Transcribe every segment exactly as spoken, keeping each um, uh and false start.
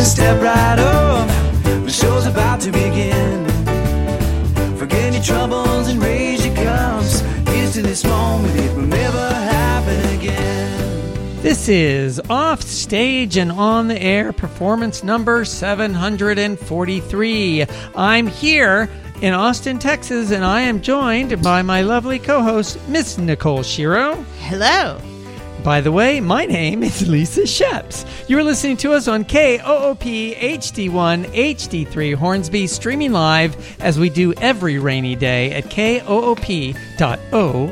step right up. The show's about to begin. Forget your troubles and raise your cups. Here's to this moment, it will never happen again. This is Off Stage and On the Air, performance number seven hundred forty-three. I'm here in Austin, Texas, and I am joined by my lovely co-host, Miss Nicole Shiro. Hello. By the way, my name is Lisa Sheps. You're listening to us on K O O P H D one H D three Hornsby, streaming live as we do every rainy day at K O O P dot org.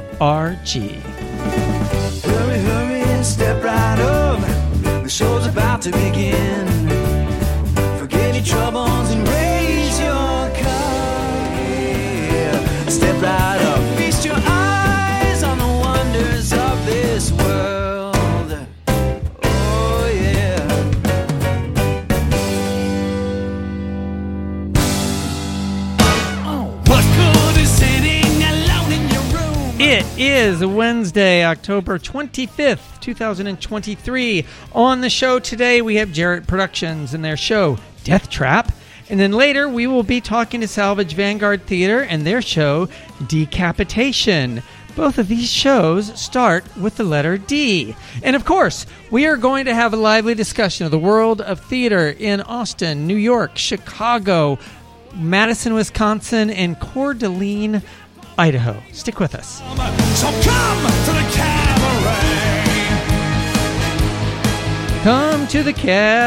Hurry, hurry, step right up. The show's about to begin. Forget your troubles and raise your cup. Yeah. Step right up. Feast your eyes on the wonders of this world. Oh, yeah. Oh, what's good is sitting alone in your room. It is Wednesday, October twenty-fifth, two thousand twenty-three. On the show today, we have Jarrett Productions and their show, Death Trap. And then later, we will be talking to Salvage Vanguard Theater and their show, Decapitation. Both of these shows start with the letter D. And of course, we are going to have a lively discussion of the world of theater in Austin, New York, Chicago, Madison, Wisconsin, and Coeur d'Alene, Idaho. Stick with us. So come to the cabaret. Come to the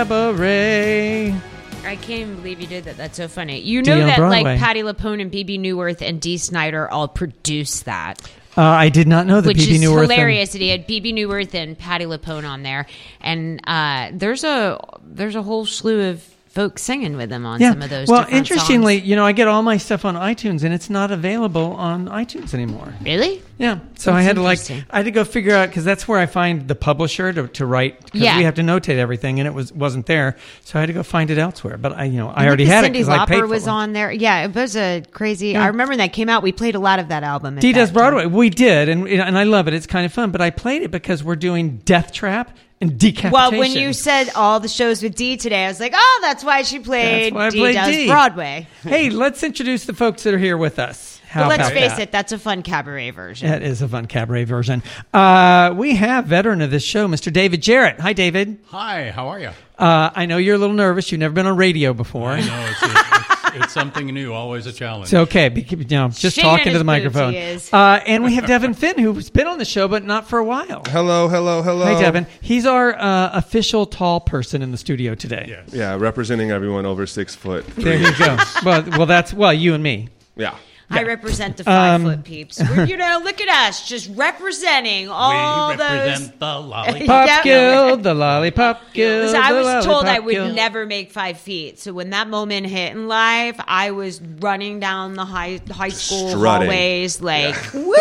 cabaret. I can't even believe you did that. That's so funny. You D know on that Broadway. like Patti LuPone and B B Newirth and Dee Snider all produced that. Uh, I did not know that Which B B is Newirth and- hilarious. And he had B B Newirth and Patti LuPone on there. And uh, there's a there's a whole slew of folks singing with them on Yeah. some of those Well, different interestingly, songs. you know, I get all my stuff on iTunes, and it's not available on iTunes anymore. Really? Yeah, so I That's had to like interesting. I had to go figure out, because that's where I find the publisher to, to write. Because Yeah. we have to notate everything, and it was wasn't there, so I had to go find it elsewhere. But I, you know, I Look, already had Cyndi it because I paid Lauper for was it. on there. Yeah, it was a crazy. Yeah. I remember when that came out. We played a lot of that album. at D that Does time. Broadway. We did, and and I love it. It's kind of fun. But I played it because we're doing Death Trap and Decapitation. Well, when you said all the shows with D today, I was like, oh, that's why she played, That's why I D played Does D. Broadway. Hey, let's introduce the folks that are here with us. How But let's about face that? it, that's a fun cabaret version. That is a fun cabaret version. Uh, we have veteran of this show, Mister David Jarrett. Hi, David. Hi, how are you? Uh, I know you're a little nervous. You've never been on radio before. I know it's, it's, it's something new, always a challenge. It's okay. Be, you know, just Shaking talking to his the boots, microphone. he is. Uh, and we have Devin Finn, who's been on the show, but not for a while. Hello, hello, hello. Hi, Devin. He's our uh, official tall person in the studio today. Yes. Yeah, representing everyone over six foot. There you go. well, well, that's well, you and me. Yeah. I represent the five Um, foot peeps. We're, you know, look at us, just representing all we those. represent the lollipop. Pop Yeah. Guild, the Lollipop Guild. So I the was told I Lollipop would Guild. never make five feet. So when that moment hit in life, I was running down the high high school Strutting. hallways like, woo!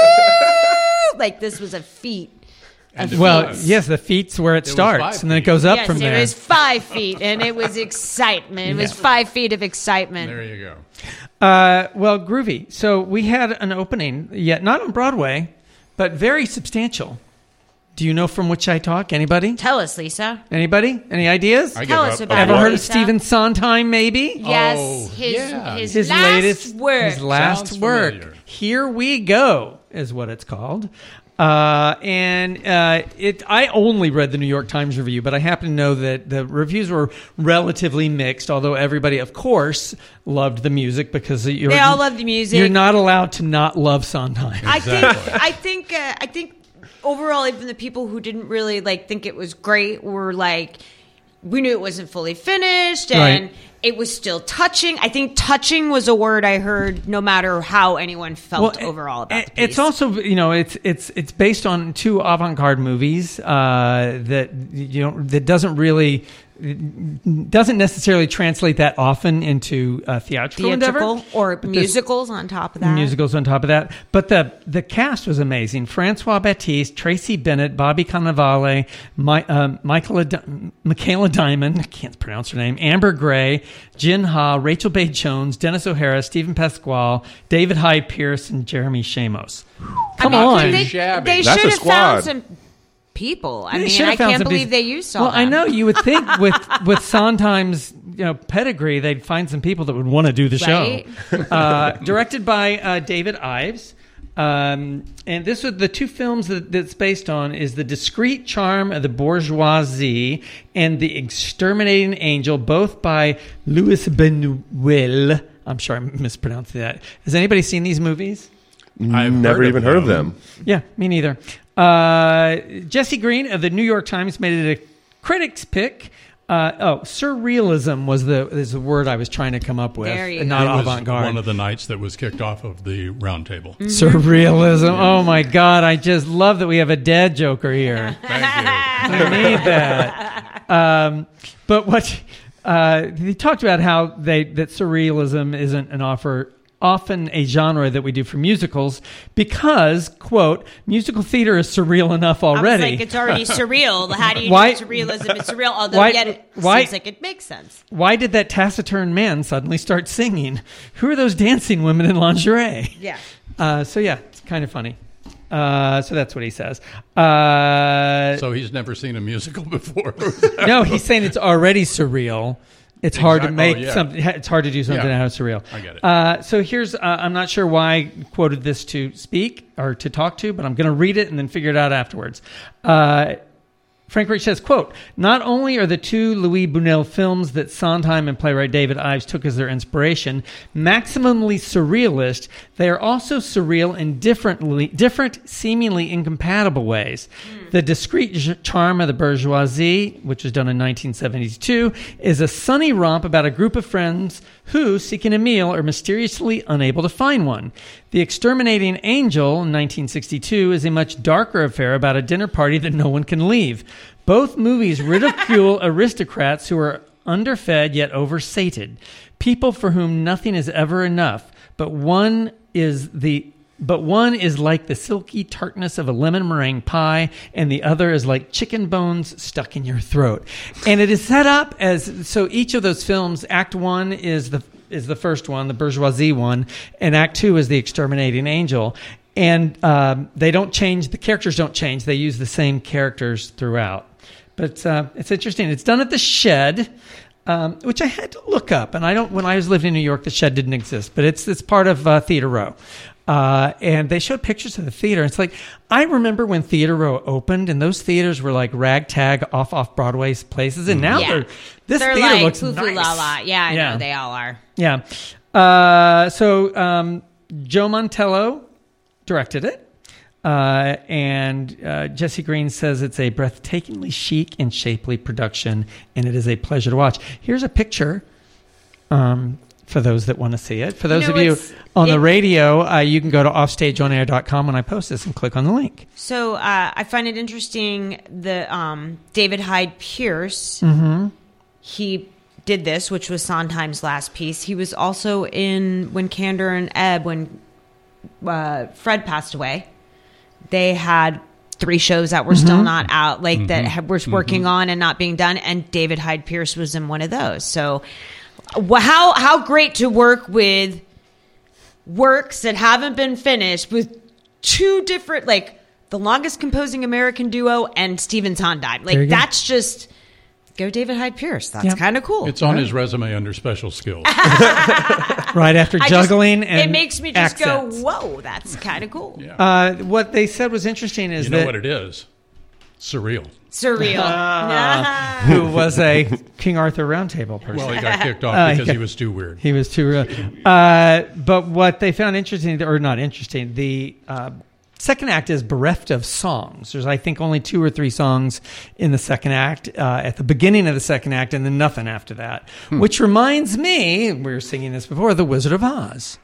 Like this was a feat. And A it Well, was. yes, the feet's where it, was starts, five and then it feet. goes up yes, from there. it was five feet, and it was excitement. It was five feet of excitement. There you go. Uh, well, groovy. So we had an opening, yet not on Broadway, but very substantial. Do you know from which I talk? Anybody? Tell us, Lisa. Anybody? Any ideas? I Tell give us up. about Ever it, heard of Lisa. Stephen Sondheim, maybe? Yes, Oh, his yeah. his, His last latest work. His last Sounds work. familiar. Here We Go is what it's called. Uh, and uh, it. I only read the New York Times review, but I happen to know that the reviews were relatively mixed, although everybody, of course, loved the music because you're, They all love the music. You're not allowed to not love Sondheim. I think Exactly. I think uh, I think overall, even the people who didn't really like think it was great were like, we knew it wasn't fully finished, and Right. it was still touching. I think touching was a word I heard, no matter how anyone felt Well, overall it- about it- the piece. It's also, you know, it's it's it's based on two avant-garde movies uh, that you know that doesn't really doesn't necessarily translate that often into uh, theatrical, theatrical endeavor, or But this- musicals on top of that. musicals on top of that. But the the cast was amazing. Francois Baptiste, Tracy Bennett, Bobby Cannavale, My, um, Michaela, Di- Michaela Diamond, I can't pronounce her name, Amber Gray, Jin Ha, Rachel Bay Jones, Dennis O'Hara, Stephen Pasquale, David Hyde Pierce, and Jeremy Shamos. Come I mean, on. They, Shabby. they That's should a have found squad. some people. I They mean, should I have found can't some believe people- they used all Well, I them. know you would think with with Sondheim's you know, pedigree, they'd find some people that would want to do the Right? show. Uh, directed by uh, David Ives. Um, and this was the two films that that's based on is The Discreet Charm of the Bourgeoisie and The Exterminating Angel, both by Louis Buñuel. I'm sure I mispronounced that. Has anybody seen these movies? I've Never heard even heard of them. Yeah, me neither. Uh, Jesse Green of the New York Times made it a critic's pick. Uh, oh, surrealism was the is the word I was trying to come up with, There you and go. not It was avant-garde. one of the nights that was kicked off of the round table. Surrealism. Oh my God! I just love that we have a dead Joker here. Thank you. I need that. Um, but what uh, he talked about how they that surrealism isn't an offer. Often a genre that we do for musicals because, quote, musical theater is surreal enough I was already. like, it's already surreal. How do you Why- do surrealism? It's surreal, although Why- yet it why- seems like it makes sense. Why did that taciturn man suddenly start singing? Who are those dancing women in lingerie? Yeah. Uh, so yeah, it's kind of funny. Uh, so that's what he says. Uh, So he's never seen a musical before. no, he's saying it's already surreal. It's hard to Exact- make oh, yeah. something. It's hard to do something Yeah. out of surreal. I get it. Uh, so here's. Uh, I'm not sure why I quoted this to speak or to talk to, but I'm going to read it and then figure it out afterwards. Uh, Frank Rich says, quote, not only are the two Louis Buñuel films that Sondheim and playwright David Ives took as their inspiration maximally surrealist, they are also surreal in differently, different, seemingly incompatible ways. The Discreet J- Charm of the Bourgeoisie, which was done in nineteen seventy-two, is a sunny romp about a group of friends who, seeking a meal, are mysteriously unable to find one. The Exterminating Angel, in nineteen sixty-two, is a much darker affair about a dinner party that no one can leave. Both movies ridicule aristocrats who are underfed yet oversated, people for whom nothing is ever enough, but one is the but one is like the silky tartness of a lemon meringue pie, and the other is like chicken bones stuck in your throat. And it is set up as so each of those films, Act One is the is the first one, the bourgeoisie one, and Act Two is the Exterminating Angel. And um, they don't change, the characters don't change. They use the same characters throughout. But uh, it's interesting. It's done at the Shed, um, which I had to look up. And I don't. When I was living in New York, the Shed didn't exist, but it's it's part of uh, Theater Row. Uh, and they showed pictures of the theater. It's like, I remember when Theater Row opened, and those theaters were like ragtag off off Broadway places, and now Yeah. they're this They're theater like looks foo foo nice. la la. Yeah, I Yeah. know they all are. Yeah. Uh, so um, Joe Montello directed it. Uh, and uh, Jesse Green says it's a breathtakingly chic and shapely production, and it is a pleasure to watch. Here's a picture um, for those that want to see it. For those know, of you it's- on the it- radio, uh, you can go to offstage on air dot com when I post this and click on the link. So uh, I find it interesting the um, David Hyde Pierce. Mm-hmm. He did this, which was Sondheim's last piece. He was also in When Candor and Ebb, when uh, Fred passed away. They had three shows that were still not out, like that had, were working on and not being done. And David Hyde Pierce was in one of those. So wh- how how great to work with works that haven't been finished with two different, like the longest composing American duo and Stephen Sondheim. There you Like go. that's just go David Hyde Pierce. That's Yep. kind of cool. It's on his resume under special skills. Right after I just- juggling and it makes me just accents. go, whoa, that's kind of cool. Yeah. Uh, what they said was interesting is you know that what it is? Surreal. Surreal. who was a King Arthur Roundtable person. Well, he got kicked off Uh, because yeah. he was too weird. He was too real. Uh, but what they found interesting, or not interesting, the uh, second act is bereft of songs. There's, I think, only two or three songs in the second act, uh, at the beginning of the second act, and then nothing after that. Which reminds me, we were singing this before, The Wizard of Oz.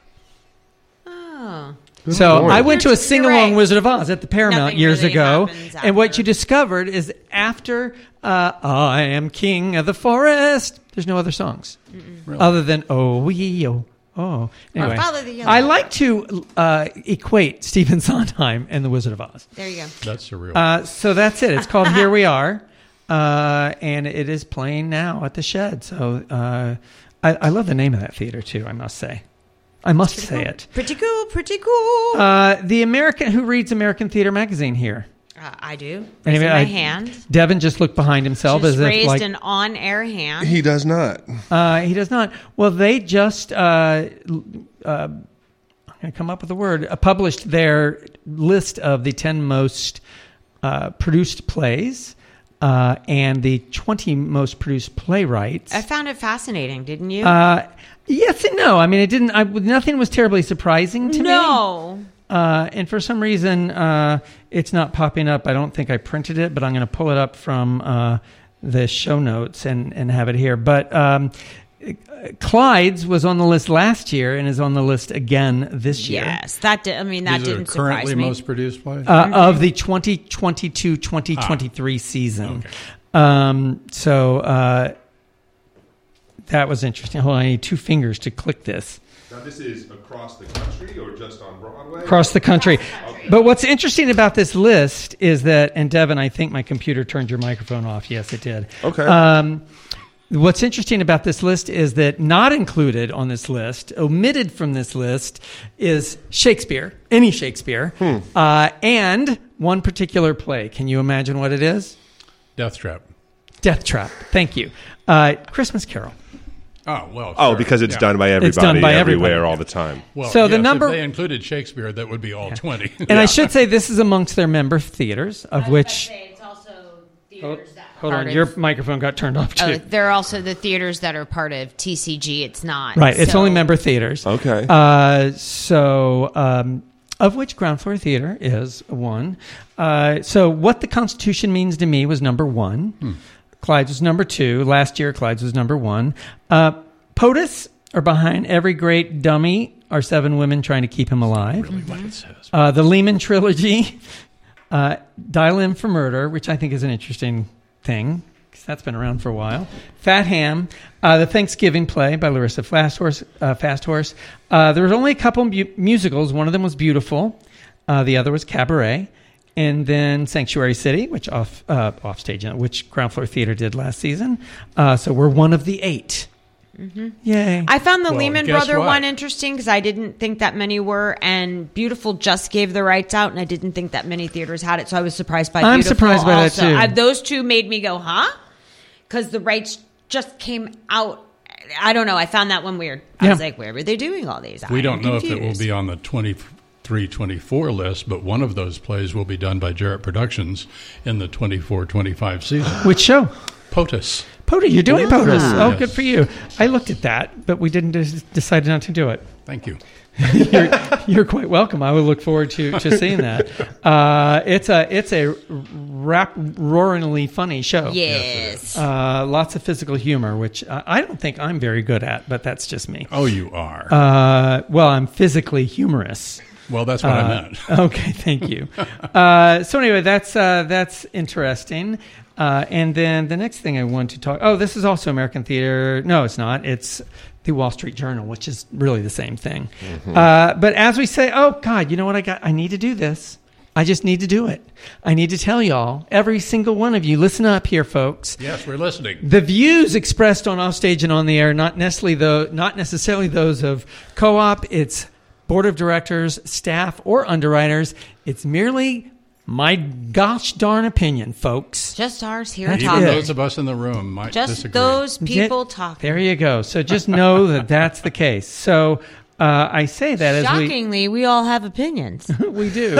Oh. So Lord. I went to a You're sing-along right. Wizard of Oz at the Paramount Nothing years really ago, happens and what after. you discovered is after uh, "I Am King of the Forest," there's no other songs Really. other than "Oh Wee Oh." Oh, anyway, Follow the Yellow I Dot. like to uh, equate Stephen Sondheim and the Wizard of Oz. There you go. That's surreal. Uh, so that's it. It's called "Here We Are," uh, and it is playing now at the Shed. So uh, I, I love the name of that theater too. I must say, I must say it. Pretty cool. Pretty cool. Uh, the American who reads American Theater Magazine here. Uh, I do. Anyway, Raising my I- hand. Devin just looked behind himself Just as if raised like an on-air hand. He does not. uh, he does not. Well, they just uh, uh, I'm gonna come up with a word. Uh, published their list of the ten most uh, produced plays uh, and the twenty most produced playwrights. I found it fascinating, didn't you? Uh, yes and no. I mean, it didn't. I, nothing was terribly surprising to me. no. Uh, and for some reason, uh, it's not popping up. I don't think I printed it, but I'm going to pull it up from uh, the show notes and, and have it here. But um, Clyde's was on the list last year and is on the list again this year. Yes, that did. I mean, that These are didn't currently surprise me. most produced plays. Uh, of the twenty twenty-two twenty twenty-three season. Okay. Um, so uh, that was interesting. Hold on, I need two fingers to click this. Now, this is across the country or just on Broadway? Across the country. But what's interesting about this list is that, and Devin, I think my computer turned your microphone off. Yes, it did. Okay. Um, what's interesting about this list is that not included on this list, omitted from this list, is Shakespeare, any Shakespeare, Hmm. uh, and one particular play. Can you imagine what it is? Death Trap. Death Trap. Thank you. Uh, Christmas Carol. Oh, well. Oh, sure. because it's Yeah. done by everybody, It's done by everywhere, everybody. all the time. Well, So the yes, number- if they included Shakespeare, that would be all twenty. And I should say this is amongst their member theaters, of which... it's also Hold, theaters that hold on, your microphone got turned off too. Oh, they're also the theaters that are part of T C G. It's not Right, it's so- only member theaters. Okay. Uh, so, um, of which Ground Floor Theater is one. Uh, so, What the Constitution Means to Me was number one. Hmm. Clyde's was number two. Last year, Clyde's was number one. Uh, POTUS, or Behind Every Great Dummy, are seven women trying to keep him alive. Really what it says. Uh, the Lehman Trilogy, uh, Dial In for Murder, which I think is an interesting thing, because that's been around for a while. Fat Ham, uh, the Thanksgiving Play by Larissa Fast Horse. Uh, Fast Horse. Uh, there was only a couple mu- musicals. One of them was Beautiful. Uh, the other was Cabaret. And then Sanctuary City, which off uh, offstage, uh, which Ground Floor Theater did last season. Uh, so we're one of the eight. Mm-hmm. Yay. I found the Well, Lehman guess Brother what? one interesting because I didn't think that many were, and Beautiful just gave the rights out, and I didn't think that many theaters had it, so I was surprised by I'm Beautiful surprised by that, also. too. I, those two made me go, huh? Because the rights just came out. I don't know. I found that one weird. I Yeah. was like, where were they doing all these? We I'm don't know if it will confused. be on the twenty-three twenty-four list, but one of those plays will be done by Jarrett Productions in the twenty-four twenty-five season. Which show? POTUS. POTUS, you're doing Ah. POTUS. Oh, Yes. good for you. I looked at that, but we didn't des- decide not to do it. Thank you. you're, you're quite welcome. I would look forward to, to seeing that. Uh, it's a it's a rap roaringly funny show. Yes. Uh, lots of physical humor, which I, I don't think I'm very good at, but that's just me. Oh, you are. Uh, well, I'm physically humorous. well, that's what I Uh, meant. Okay, thank you. uh, so anyway, that's uh, that's interesting. Uh, and then the next thing I want to talk. Oh, this is also American Theater. No, it's not. It's the Wall Street Journal, which is really the same thing. Mm-hmm. Uh, but as we say, oh God, you know what I got? I need to do this. I just need to do it. I need to tell y'all, every single one of you, listen up here, folks. Yes, we're listening. The views expressed on Offstage and on the air, not necessarily the, not necessarily those of Co-op. It's board of directors, staff, or underwriters. It's merely my gosh darn opinion, folks. Just ours here That's talking. it. Those of us in the room might Just disagree. those people Get- talking. There you go. So just know that that's the case. So uh, I say that as we Shockingly, we all have opinions. we do.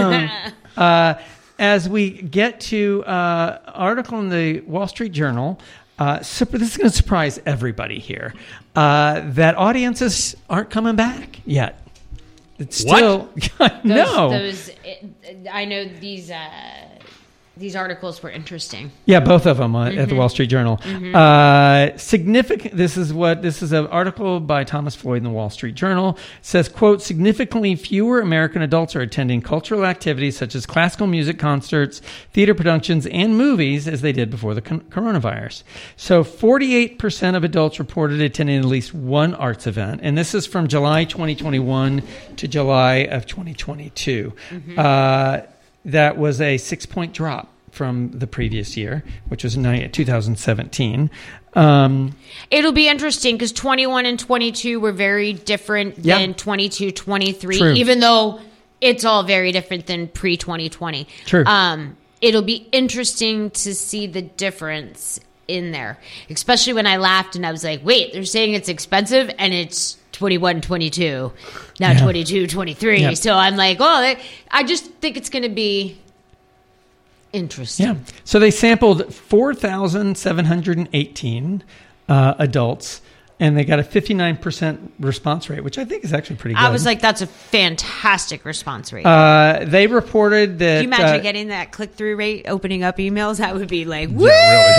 uh, as we get to uh, article in the Wall Street Journal, uh, sup- this is going to surprise everybody here, uh, that audiences aren't coming back yet. It's What? still no. Those, I know these uh, these articles were interesting. Yeah, both of them uh, at the Wall Street Journal. Uh, significant. This is what this is an article by Thomas Floyd in the Wall Street Journal. It says, "quote Significantly fewer American adults are attending cultural activities such as classical music concerts, theater productions, and movies as they did before the con- coronavirus. So, forty-eight percent of adults reported attending at least one arts event, and this is from July twenty twenty-one to July of twenty twenty-two." Uh, That was a six-point drop from the previous year, which was ni- two thousand seventeen. Um, It'll be interesting because twenty-one and twenty-two were very different Yeah. than twenty-two, twenty-three, True. even though it's all very different than pre twenty twenty. True. Um, it'll be interesting to see the difference in there, especially when I laughed and I was like, wait, they're saying it's expensive and it's twenty-one, twenty-two, now Yeah. twenty-two, twenty-three. Yep. So I'm like, oh, I just think it's going to be interesting. Yeah. So they sampled four thousand seven hundred eighteen uh, adults, and they got a fifty-nine percent response rate, which I think is actually pretty good. I was like, that's a fantastic response rate. uh, they reported that. Can you imagine uh, getting that click-through rate, opening up emails? That would be like, woo!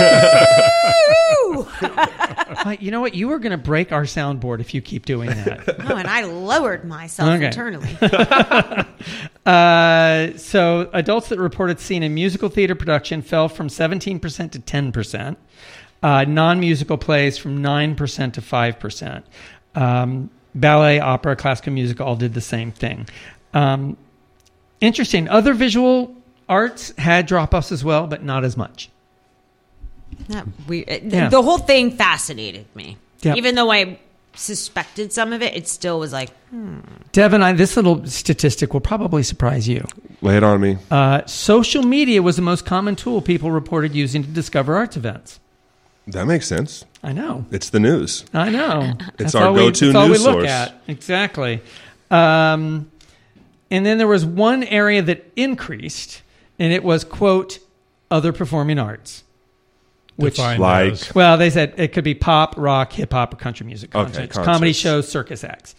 uh, you know what? You are going to break our soundboard if you keep doing that. No, and I lowered myself Okay. internally. Uh, so adults that reported seeing a musical theater production fell from seventeen percent to ten percent. Uh, non-musical plays from nine percent to five percent. Um, ballet, opera, classical music all did the same thing. Um, interesting. Other visual arts had drop-offs as well, but not as much. Not weird. It- Yeah. The whole thing fascinated me. Yep. Even though I suspected some of it, it still was like, Devin, I, this little statistic will probably surprise you. Lay it on me. Uh, social media was the most common tool people reported using to discover arts events. That makes sense. I know. It's the news. I know. That's our all we- go-to that's all news we look source. at. Exactly. Um, and then there was one area that increased, and it was, quote, other performing arts. Which, Define Like- those. well, they said it could be pop, rock, hip hop, or country music Okay, concerts, concerts. comedy shows, circus acts.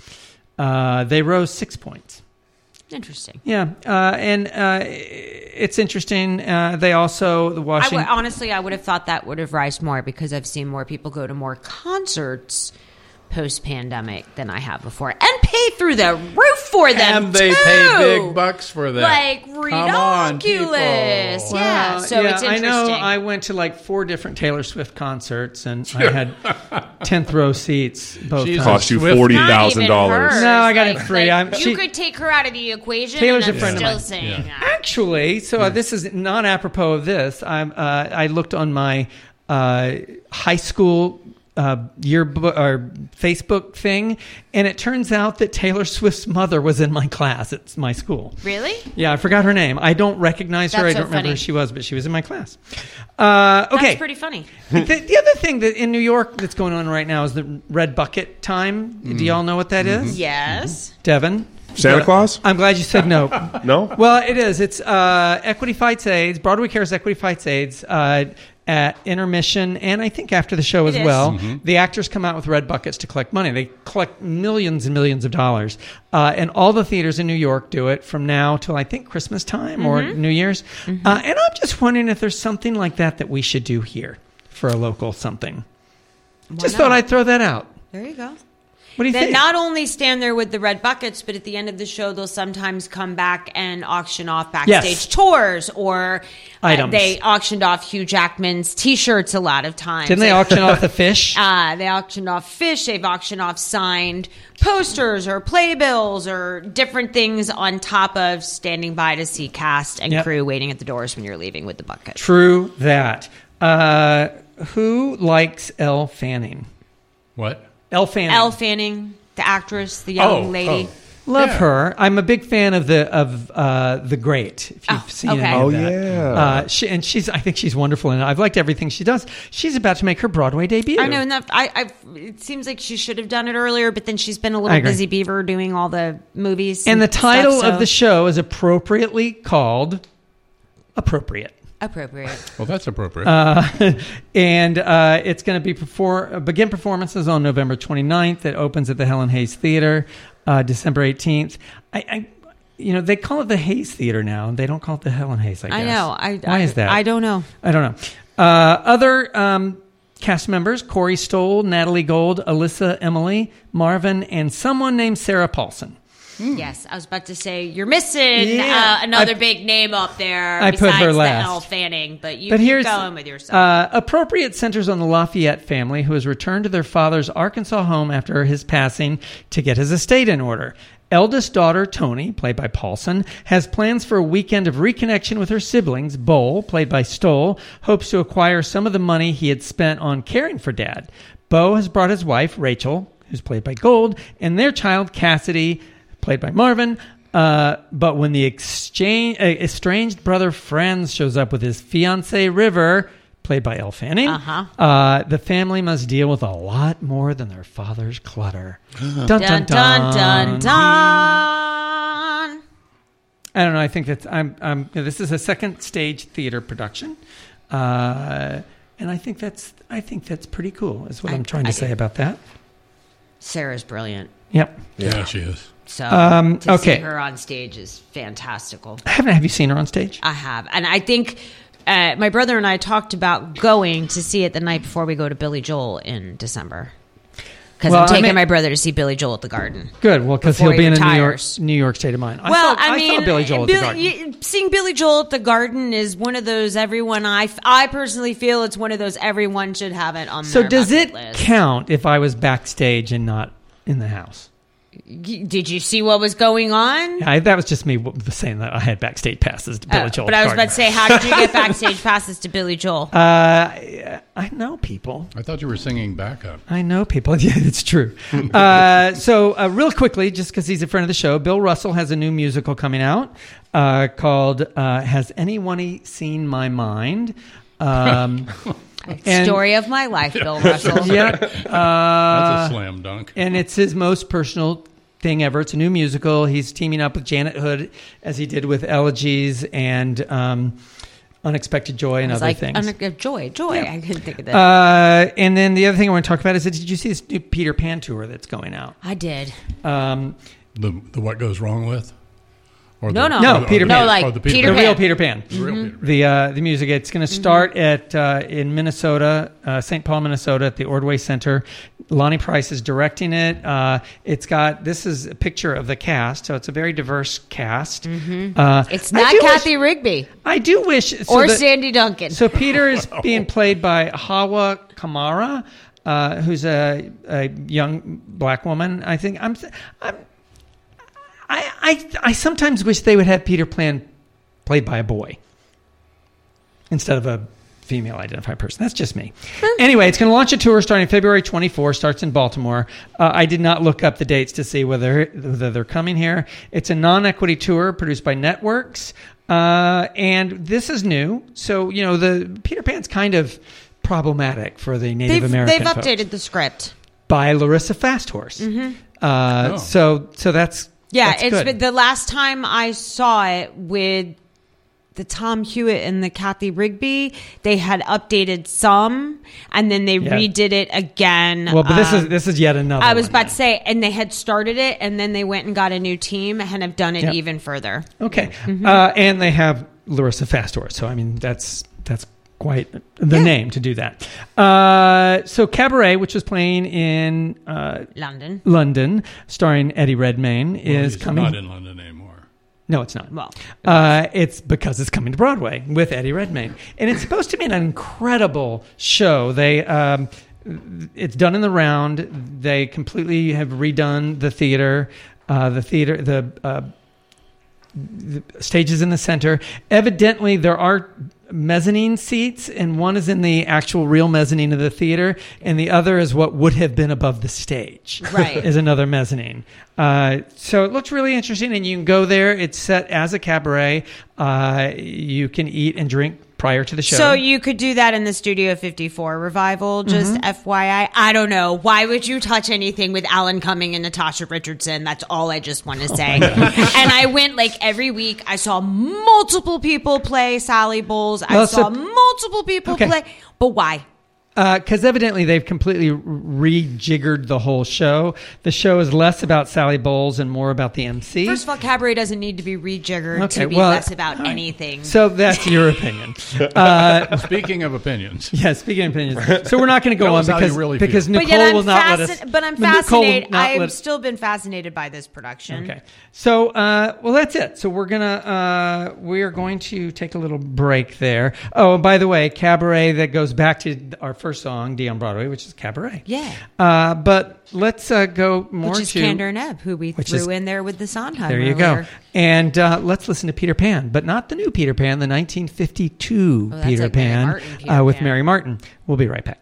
Uh, they rose six points. interesting. Yeah, uh, and uh, it's interesting. Uh, they also the I Washington. w- honestly, I would have thought that would have risen more because I've seen more people go to more concerts post-pandemic than I have before, and pay through the roof for them. And they too. pay big bucks for that. Like Come on, people. ridiculous. Yeah. Well, So yeah, it's I interesting. know. I went to like four different Taylor Swift concerts, and I had tenth row seats both She's times. Cost you Swift. forty Not thousand even dollars. hers. No, I got it Like- free. like, I'm- you she- could take her out of the equation. Taylor's and a I'm friend of still mine. saying Yeah. that. Actually, so uh, this is not apropos of this. I'm. Uh, I looked on my uh, high school uh, yearbook or Facebook thing, and it turns out that Taylor Swift's mother was in my class at my school. Really? Yeah, I forgot her name. I don't recognize her. That's I don't so remember funny. who she was, but she was in my class. Uh, okay. That's pretty funny. the, the other thing that in New York that's going on right now is the red bucket time. Do y'all know what that is? Yes. Devin? Santa Claus? I'm glad you said no. No? Well, it is. It's uh, Equity Fights AIDS. Broadway Cares Equity Fights AIDS uh, at intermission, and I think after the show as It is. well. The actors come out with red buckets to collect money. They collect millions and millions of dollars, uh, and all the theaters in New York do it from now till I think Christmas time or New Year's. Uh, and I'm just wondering if there's something like that that we should do here for a local something. just not? thought I'd throw that out. There you go. What do you That think? not only stand there with the red buckets, but at the end of the show, they'll sometimes come back and auction off backstage Yes. tours, or uh, Items. they auctioned off Hugh Jackman's T-shirts a lot of times. Didn't they Like, auction off the fish? Uh, they auctioned off fish. They've auctioned off signed posters or playbills or different things on top of standing by to see cast and Yep. crew waiting at the doors when you're leaving with the bucket. True that. Uh, who likes Elle Fanning? What? Elle Fanning. Elle Fanning, the actress, the young Oh, lady. oh. Love Yeah. her. I'm a big fan of the of uh, the Great. If you've Oh, seen okay. any of Oh, that. yeah. Uh, she, and she's. I think she's wonderful, and I've liked everything she does. She's about to make her Broadway debut. I know, and that, I, I, it seems like she should have done it earlier, but then she's been a I little agree. busy beaver doing all the movies. And the stuff, title so- of the show is appropriately called Appropriate. appropriate. Well, that's appropriate. Uh, and uh, it's going to be perfor- begin performances on November twenty-ninth. It opens at the Helen Hayes Theater uh, December eighteenth. I, I, you know, they call it the Hayes Theater now. They don't call it the Helen Hayes, I guess. I know. I, Why I, is that? I don't know. I don't know. Uh, other um, cast members, Corey Stoll, Natalie Gold, Alyssa Emily, Marvin, and someone named Sarah Paulson. Yes, I was about to say you're missing Yeah. uh, another I- big name up there. I put besides her the last. Elle Fanning, but you But keep here's going with yourself. Uh, Appropriate centers on the Lafayette family, who has returned to their father's Arkansas home after his passing to get his estate in order. Eldest daughter, Tony, played by Paulson, has plans for a weekend of reconnection with her siblings. Bo, played by Stoll, hopes to acquire some of the money he had spent on caring for Dad. Bo has brought his wife, Rachel, who's played by Gold, and their child, Cassidy, played by Marvin. Uh, but when the exchange, uh, estranged brother Franz shows up with his fiancee River, played by Elle Fanning, Uh-huh. uh, the family must deal with a lot more than their father's clutter. dun, dun, Dun, dun, dun, dun. I don't know. I think that's. I'm. I'm. This is a second stage theater production, uh, and I think that's. I think that's pretty cool. Is what I, am trying to I say do. about that. Sarah's brilliant. Yep. Yeah, she is. So Um, to okay. see her on stage is fantastical. I haven't. Have you seen her on stage? I have. And I think uh, my brother and I talked about going to see it the night before we go to Billy Joel in December. Because Well, I'm taking I mean- my brother to see Billy Joel at the Garden. Good. Well, because Before he'll he be in a New York, retires. New York state of mind. I Well, saw, I mean, saw Billy Joel at Bill- the Garden. you- seeing Billy Joel at the Garden is one of those everyone. I, I personally feel it's one of those everyone should have it on. So their does bucket it list. count if I was backstage and not in the house? Y- Did you see what was going on? I, that was just me w- saying that I had backstage passes to Billy Uh, Joel. but I was about to say, how did you get backstage passes to Billy Joel? Uh, I I know people. I thought you were singing backup. I know people. Yeah, it's true. uh, so, uh, real quickly, just because he's a friend of the show, Bill Russell has a new musical coming out uh, called uh, "Has Anyone Seen My Mind?" Um, and- Story of my life, Bill Russell. Yeah, uh, That's a slam dunk. and it's his most personal thing ever. It's a new musical. He's teaming up with Janet Hood, as he did with Elegies and um, Unexpected Joy and It's other like things. un- joy, joy. I couldn't think of that. Uh, and then the other thing I want to talk about is that did you see this new Peter Pan tour that's going out? I did. Um, The the what goes wrong with? Or No, the, no. No, or the- Peter or Pan. the- No, like or the Peter the Pan. real Peter Pan. The real Peter Pan. The uh, the music. It's going to start at uh, in Minnesota, uh, Saint Paul, Minnesota, at the Ordway Center. Lonnie Price is directing it. Uh, it's got this is a picture of the cast, so it's a very diverse cast. Uh, It's I not do Kathy Wish, Rigby I do wish so or that- Sandy Duncan. So Peter is being played by Hawa Kamara, uh, who's a, a young black woman. I think I'm. I'm I, I I sometimes wish they would have Peter Pan played by a boy instead of a female identified person. That's just me. Anyway, it's going to launch a tour starting February twenty-fourth. Starts in Baltimore. Uh, I did not look up the dates to see whether whether they're coming here. It's a non-equity tour produced by Networks, uh, and this is new. So you know the Peter Pan's kind of problematic for the Native they've American they've folks. updated the script. By Larissa Fasthorse. Mm-hmm. Uh, Oh. So so that's Yeah, that's it's good. been, the last time I saw it with the Tom Hewitt and the Kathy Rigby, they had updated some, and then they Yeah. redid it again. Well, but this um, is this is yet another. I was one about then. to say, and they had started it, and then they went and got a new team and have done it Yep. even further. Okay, Mm-hmm. uh, and they have Larissa Fasthorse, so I mean that's that's quite the Yeah. name to do that. Uh, so Cabaret, which was playing in uh, London. London, starring Eddie Redmayne, Well, is he's coming. not in London anymore. No, it's not. Well, Uh, it's because it's coming to Broadway with Eddie Redmayne, and it's supposed to be an incredible show. They, um, it's done in the round. They completely have redone the theater. Uh, the theater, the, uh, the stages in the center. Evidently, there are mezzanine seats, and one is in the actual real mezzanine of the theater, and the other is what would have been above the stage. Right. Is another mezzanine. Uh, so it looks really interesting, and you can go there. It's set as a cabaret. Uh, you can eat and drink prior to the show. so you could do that in the Studio fifty-four revival, just Mm-hmm. F Y I. I don't know. Why would you touch anything with Alan Cumming and Natasha Richardson? That's all I just want to Oh say. And I went like every week. I saw multiple people play Sally Bowles. I Well, so- saw multiple people Okay. play. But why? Because evidently they've completely rejiggered the whole show. The show is less about Sally Bowles and more about the M C. First of all, cabaret doesn't need to be rejiggered Okay, to be well, less about all right. anything. So that's your opinion. Uh, Speaking of opinions, yeah, speaking of opinions. So we're not going to go Tell on us how because, you really feel. because but Nicole yet I'm will not let us. fascin- But I'm Nicole will fascinated. not I've let- still been fascinated by this production. Okay. So, uh, well, that's it. So we're gonna uh, we are going to take a little break there. Oh, and by the way, Cabaret, that goes back to our first song, D on Broadway, which is Cabaret. Yeah. Uh, but let's uh, go more Which is to Candor and Ebb, who we which threw is- in there with the Sondheim. There you earlier. go. And uh, let's listen to Peter Pan, but not the new Peter Pan, the nineteen fifty-two Oh, that's Peter like Mary Pan Martin Peter uh, with Pan. Mary Martin. We'll be right back. I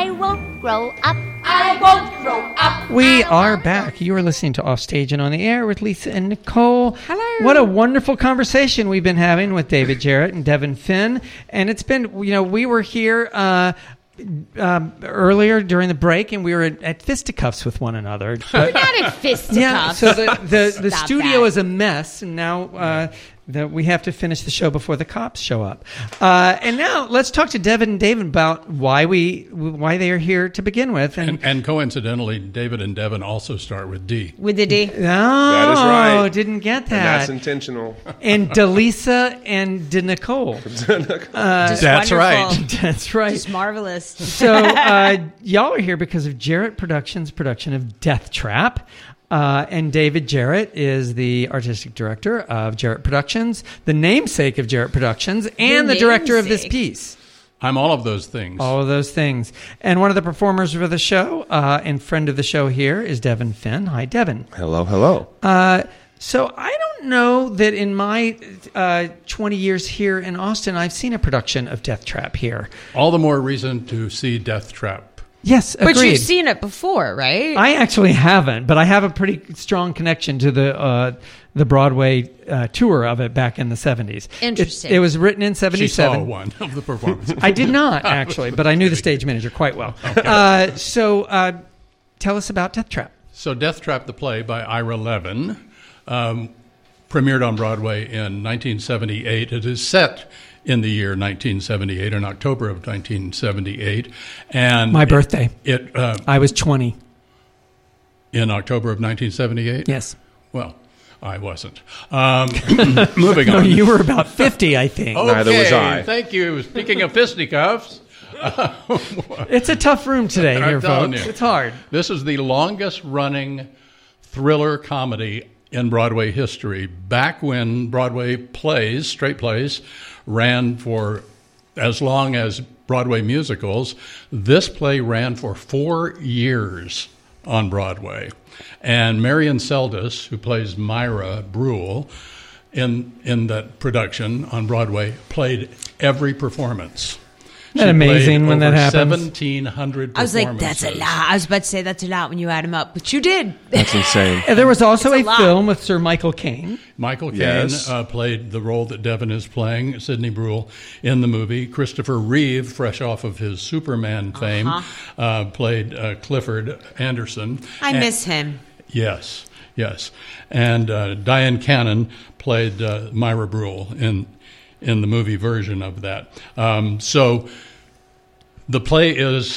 I won't grow up. I won't grow up. We are back. You are listening to Offstage and on the Air with Lisa and Nicole. Hello. What a wonderful conversation we've been having with David Jarrett and Devin Finn. And it's been, you know, we were here uh, um, earlier during the break, and we were at, at fisticuffs with one another. We're not in fisticuffs. Yeah, so the, the, the Stop studio that. is a mess, and now uh, the, we have to finish the show before the cops show up. Uh, and now let's talk to Devin and David about why we why they are here to begin with. And, And, and coincidentally, David and Devin also start with D. With the D. oh, That is right. didn't get And that's that. intentional. And Delisa and De Nicole. Just That's wonderful. right. That's right. Just marvelous. So uh, y'all are here because of Jarrett Productions' production of Death Trap. Uh, and David Jarrett is the artistic director of Jarrett Productions, the namesake of Jarrett Productions, and the, The director of this namesake. piece. I'm all of those things. All of those things. And one of the performers for the show uh, and friend of the show here is Devin Finn. Hi, Devin. Hello, hello. Uh, so I don't know that in my uh, twenty years here in Austin, I've seen a production of Death Trap here. All the more reason to see Death Trap. Yes, agreed. But you've seen it before, right? I actually haven't, but I have a pretty strong connection to the uh, the Broadway uh, tour of it back in the seventies. Interesting. It, it was written in She seventy-seven. saw one of the performances. I did not, actually, but I knew the stage manager quite well. Uh, so uh, tell us about Death Trap. So Death Trap, the play by Ira Levin, um, premiered on Broadway in nineteen seventy-eight. It is set in the year nineteen seventy-eight, in October of nineteen seventy-eight. And My it- birthday. It, uh, I was twenty. in October of nineteen seventy-eight? Yes. Well, I wasn't. Um, moving No, on. you were about fifty, I think. Okay, Neither was I. Thank you. Speaking of fisticuffs, It's a tough room today I'm here, telling folks. you. It's hard. this is the longest running thriller comedy in Broadway history. Back when Broadway plays, straight plays, ran for as long as Broadway musicals, this play ran for four years on Broadway. And Marion Seldes, who plays Myra Brule in in that production on Broadway, played every performance. Isn't that amazing played when that over happens? seventeen hundred I was like, that's a performances. lot. I was about to say that's a lot when you add them up, but you did. That's insane. And there was also It's a, a lot. film with Sir Michael Caine. Michael Caine Yes. uh, played the role that Devin is playing, Sidney Brule, in the movie. Christopher Reeve, fresh off of his Superman fame, uh, played uh, Clifford Anderson. I And- miss him. Yes, yes. And uh, Diane Cannon played uh, Myra Brule in in the movie version of that. Um, so the play is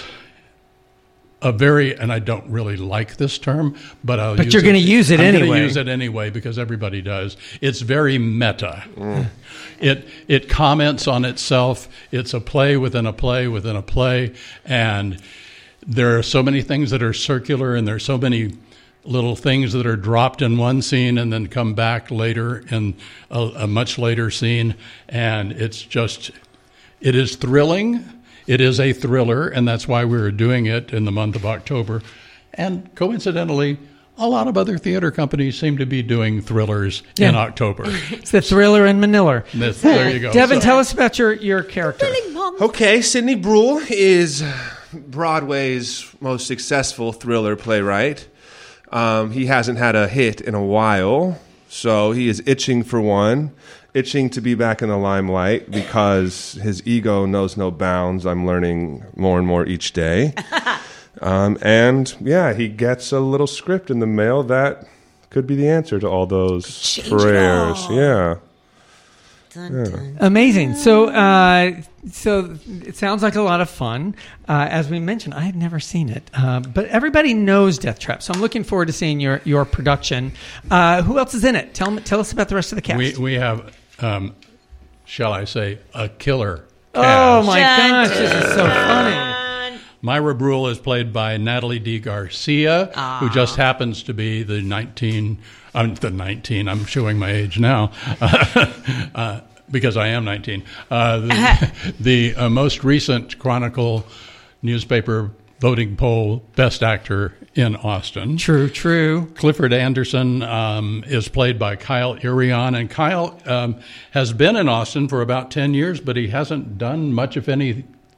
a very, and I don't really like this term, but I'll But use you're it. gonna use it I'm gonna anyway. use it anyway because everybody does. It's very meta. It it comments on itself. It's a play within a play within a play, and there are so many things that are circular, and there's so many little things that are dropped in one scene and then come back later in a, a much later scene, and it's just, it is thrilling. It is a thriller, and that's why we were doing it in the month of October. And coincidentally, a lot of other theater companies seem to be doing thrillers in Yeah. October. It's the thriller in Manila. That's- there you go. Devin, So- tell us about your, your character. Okay, Sidney Brule is Broadway's most successful thriller playwright. Um, he hasn't had a hit in a while, so he is itching for one, itching to be back in the limelight because his ego knows no bounds. I'm learning more and more each day. Um, and yeah, he gets a little script in the mail that could be the answer to all those Change it prayers. all. Yeah. Dun, dun. Amazing. So, uh, so it sounds like a lot of fun. Uh, as we mentioned, I had never seen it, uh, but everybody knows Death Trap. So I'm looking forward to seeing your your production. Uh, who else is in it? Tell me, tell us about the rest of the cast. We we have, um, shall I say, a killer oh cast. my Dun, gosh, this is so funny. Dun. Myra Brule is played by Natalie D. Garcia, who just happens to be the nineteen, um, the nineteen, I'm showing my age now, uh, because I am nineteen. Uh, the the uh, most recent Chronicle newspaper voting poll best actor in Austin. True, true. Clifford Anderson um, is played by Kyle Irion, and Kyle um, has been in Austin for about ten years, but he hasn't done much of any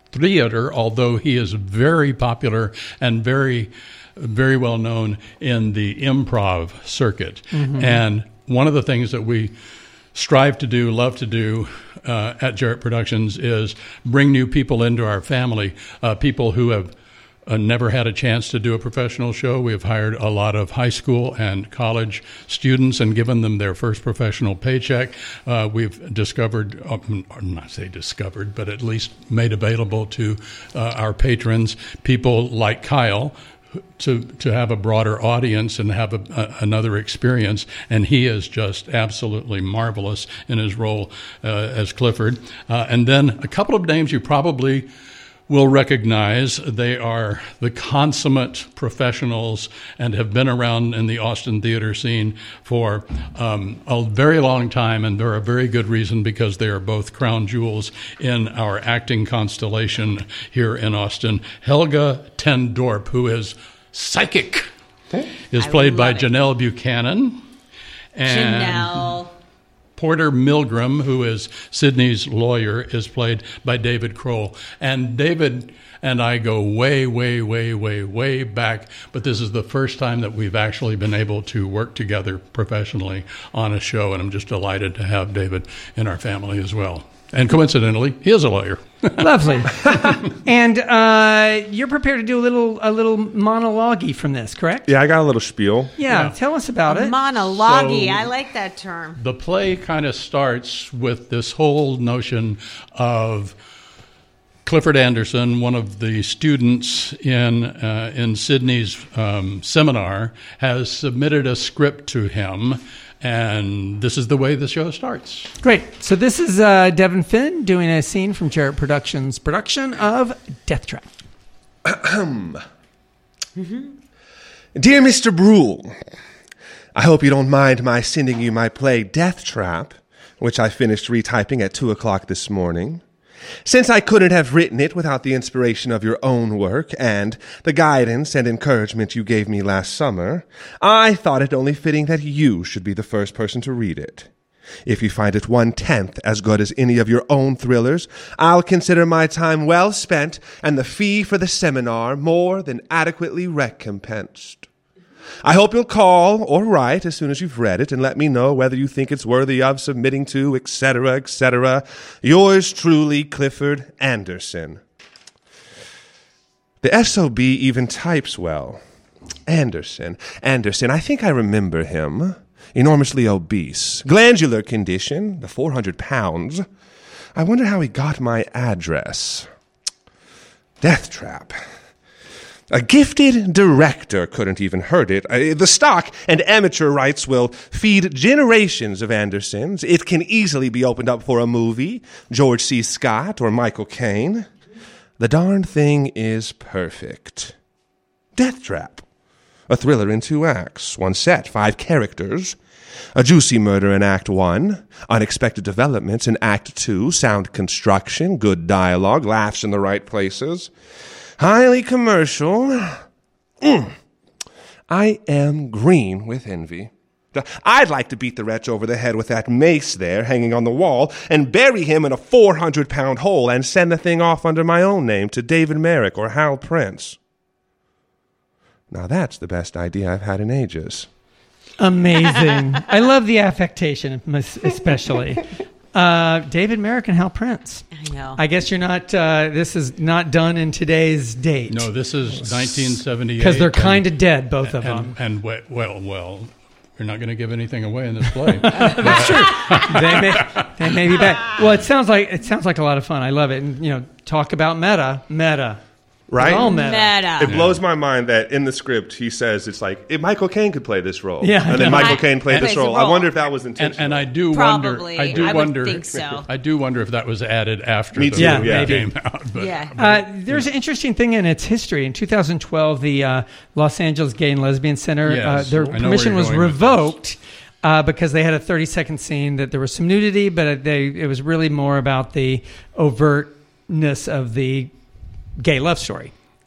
theater, although he is very popular and very, very well known in the improv circuit. Mm-hmm. And one of the things that we strive to do, love to do uh, at Jarrett Productions is bring new people into our family, uh, people who have Uh, never had a chance to do a professional show. We have hired a lot of high school and college students and given them their first professional paycheck. Uh, we've discovered, uh, or not say discovered, but at least made available to uh, our patrons people like Kyle to to have a broader audience and have a, a, another experience. And he is just absolutely marvelous in his role uh, as Clifford. Uh, and then a couple of names you probably will recognize. They are the consummate professionals and have been around in the Austin theater scene for um, a very long time, and they're a very good reason because they are both crown jewels in our acting constellation here in Austin. Helga ten Dorp, who is psychic, is I played by love it. Janelle Buchanan. And Janelle. Porter Milgram, who is Sydney's lawyer, is played by David Kroll. And David and I go way, way, way, way, way back, but this is the first time that we've actually been able to work together professionally on a show, and I'm just delighted to have David in our family as well. And coincidentally, he is a lawyer. Lovely. And uh, you're prepared to do a little a little monologue-y from this, correct? Yeah, I got a little spiel. Yeah, Yeah. tell us about it. Monologue. So- I like that term. The play kind of starts with this whole notion of Clifford Anderson, one of the students in uh, in Sydney's um, seminar, has submitted a script to him, and this is the way the show starts. Great. So this is uh, Devin Finn doing a scene from Jarrett Productions' production of Death Trap. Dear Mister Brule, I hope you don't mind my sending you my play Death Trap, which I finished retyping at two o'clock this morning. Since I couldn't have written it without the inspiration of your own work and the guidance and encouragement you gave me last summer, I thought it only fitting that you should be the first person to read it. If you find it one-tenth as good as any of your own thrillers, I'll consider my time well spent and the fee for the seminar more than adequately recompensed. I hope you'll call or write as soon as you've read it and let me know whether you think it's worthy of submitting to, et cetera, et cetera. Yours truly, Clifford Anderson. The S O B even types well. Anderson. Anderson, I think I remember him. Enormously obese. Glandular condition, the four hundred pounds. I wonder how he got my address. Death Trap. A gifted director couldn't even hurt it. Uh, the stock and amateur rights will feed generations of Andersons. It can easily be opened up for a movie, George C. Scott or Michael Caine. The darn thing is perfect. Death Trap. A thriller in two acts, one set, five characters. A juicy murder in Act One, unexpected developments in Act Two, sound construction, good dialogue, laughs in the right places. Highly commercial. Mm. I am green with envy. I'd like to beat the wretch over the head with that mace there hanging on the wall and bury him in a four hundred pound hole and send the thing off under my own name to David Merrick or Hal Prince. Now that's the best idea I've had in ages. Amazing. I love the affectation, especially. Uh, David Merrick and Hal Prince. I know. I guess you're not, uh, this is not done in today's date. No, this is nineteen seventy-eight. Because they're kind of dead, both of and, them. And, and well, well, we're not going to give anything away in this play. That's true. They may, they may be back. Well, it sounds like it sounds like a lot of fun. I love it. And, you know, talk about meta. Meta. Right? It's all meta. Meta. It blows my mind that in the script he says it's like if Michael Caine could play this role. Yeah, and then I know. Michael Caine played Plays this the role. I role. wonder if that was And, intentional. and I do Probably. wonder. I do I would wonder. think so. I do wonder if that was added after Me the too, Yeah, movie maybe. came out. But, Yeah. Uh, there's an interesting thing in its history. In two thousand twelve, the uh, Los Angeles Gay and Lesbian Center, Yes, uh, their I know where permission you're was going with this. revoked uh, because they had a thirty second scene that there was some nudity, but they, it was really more about the overtness of the gay love story.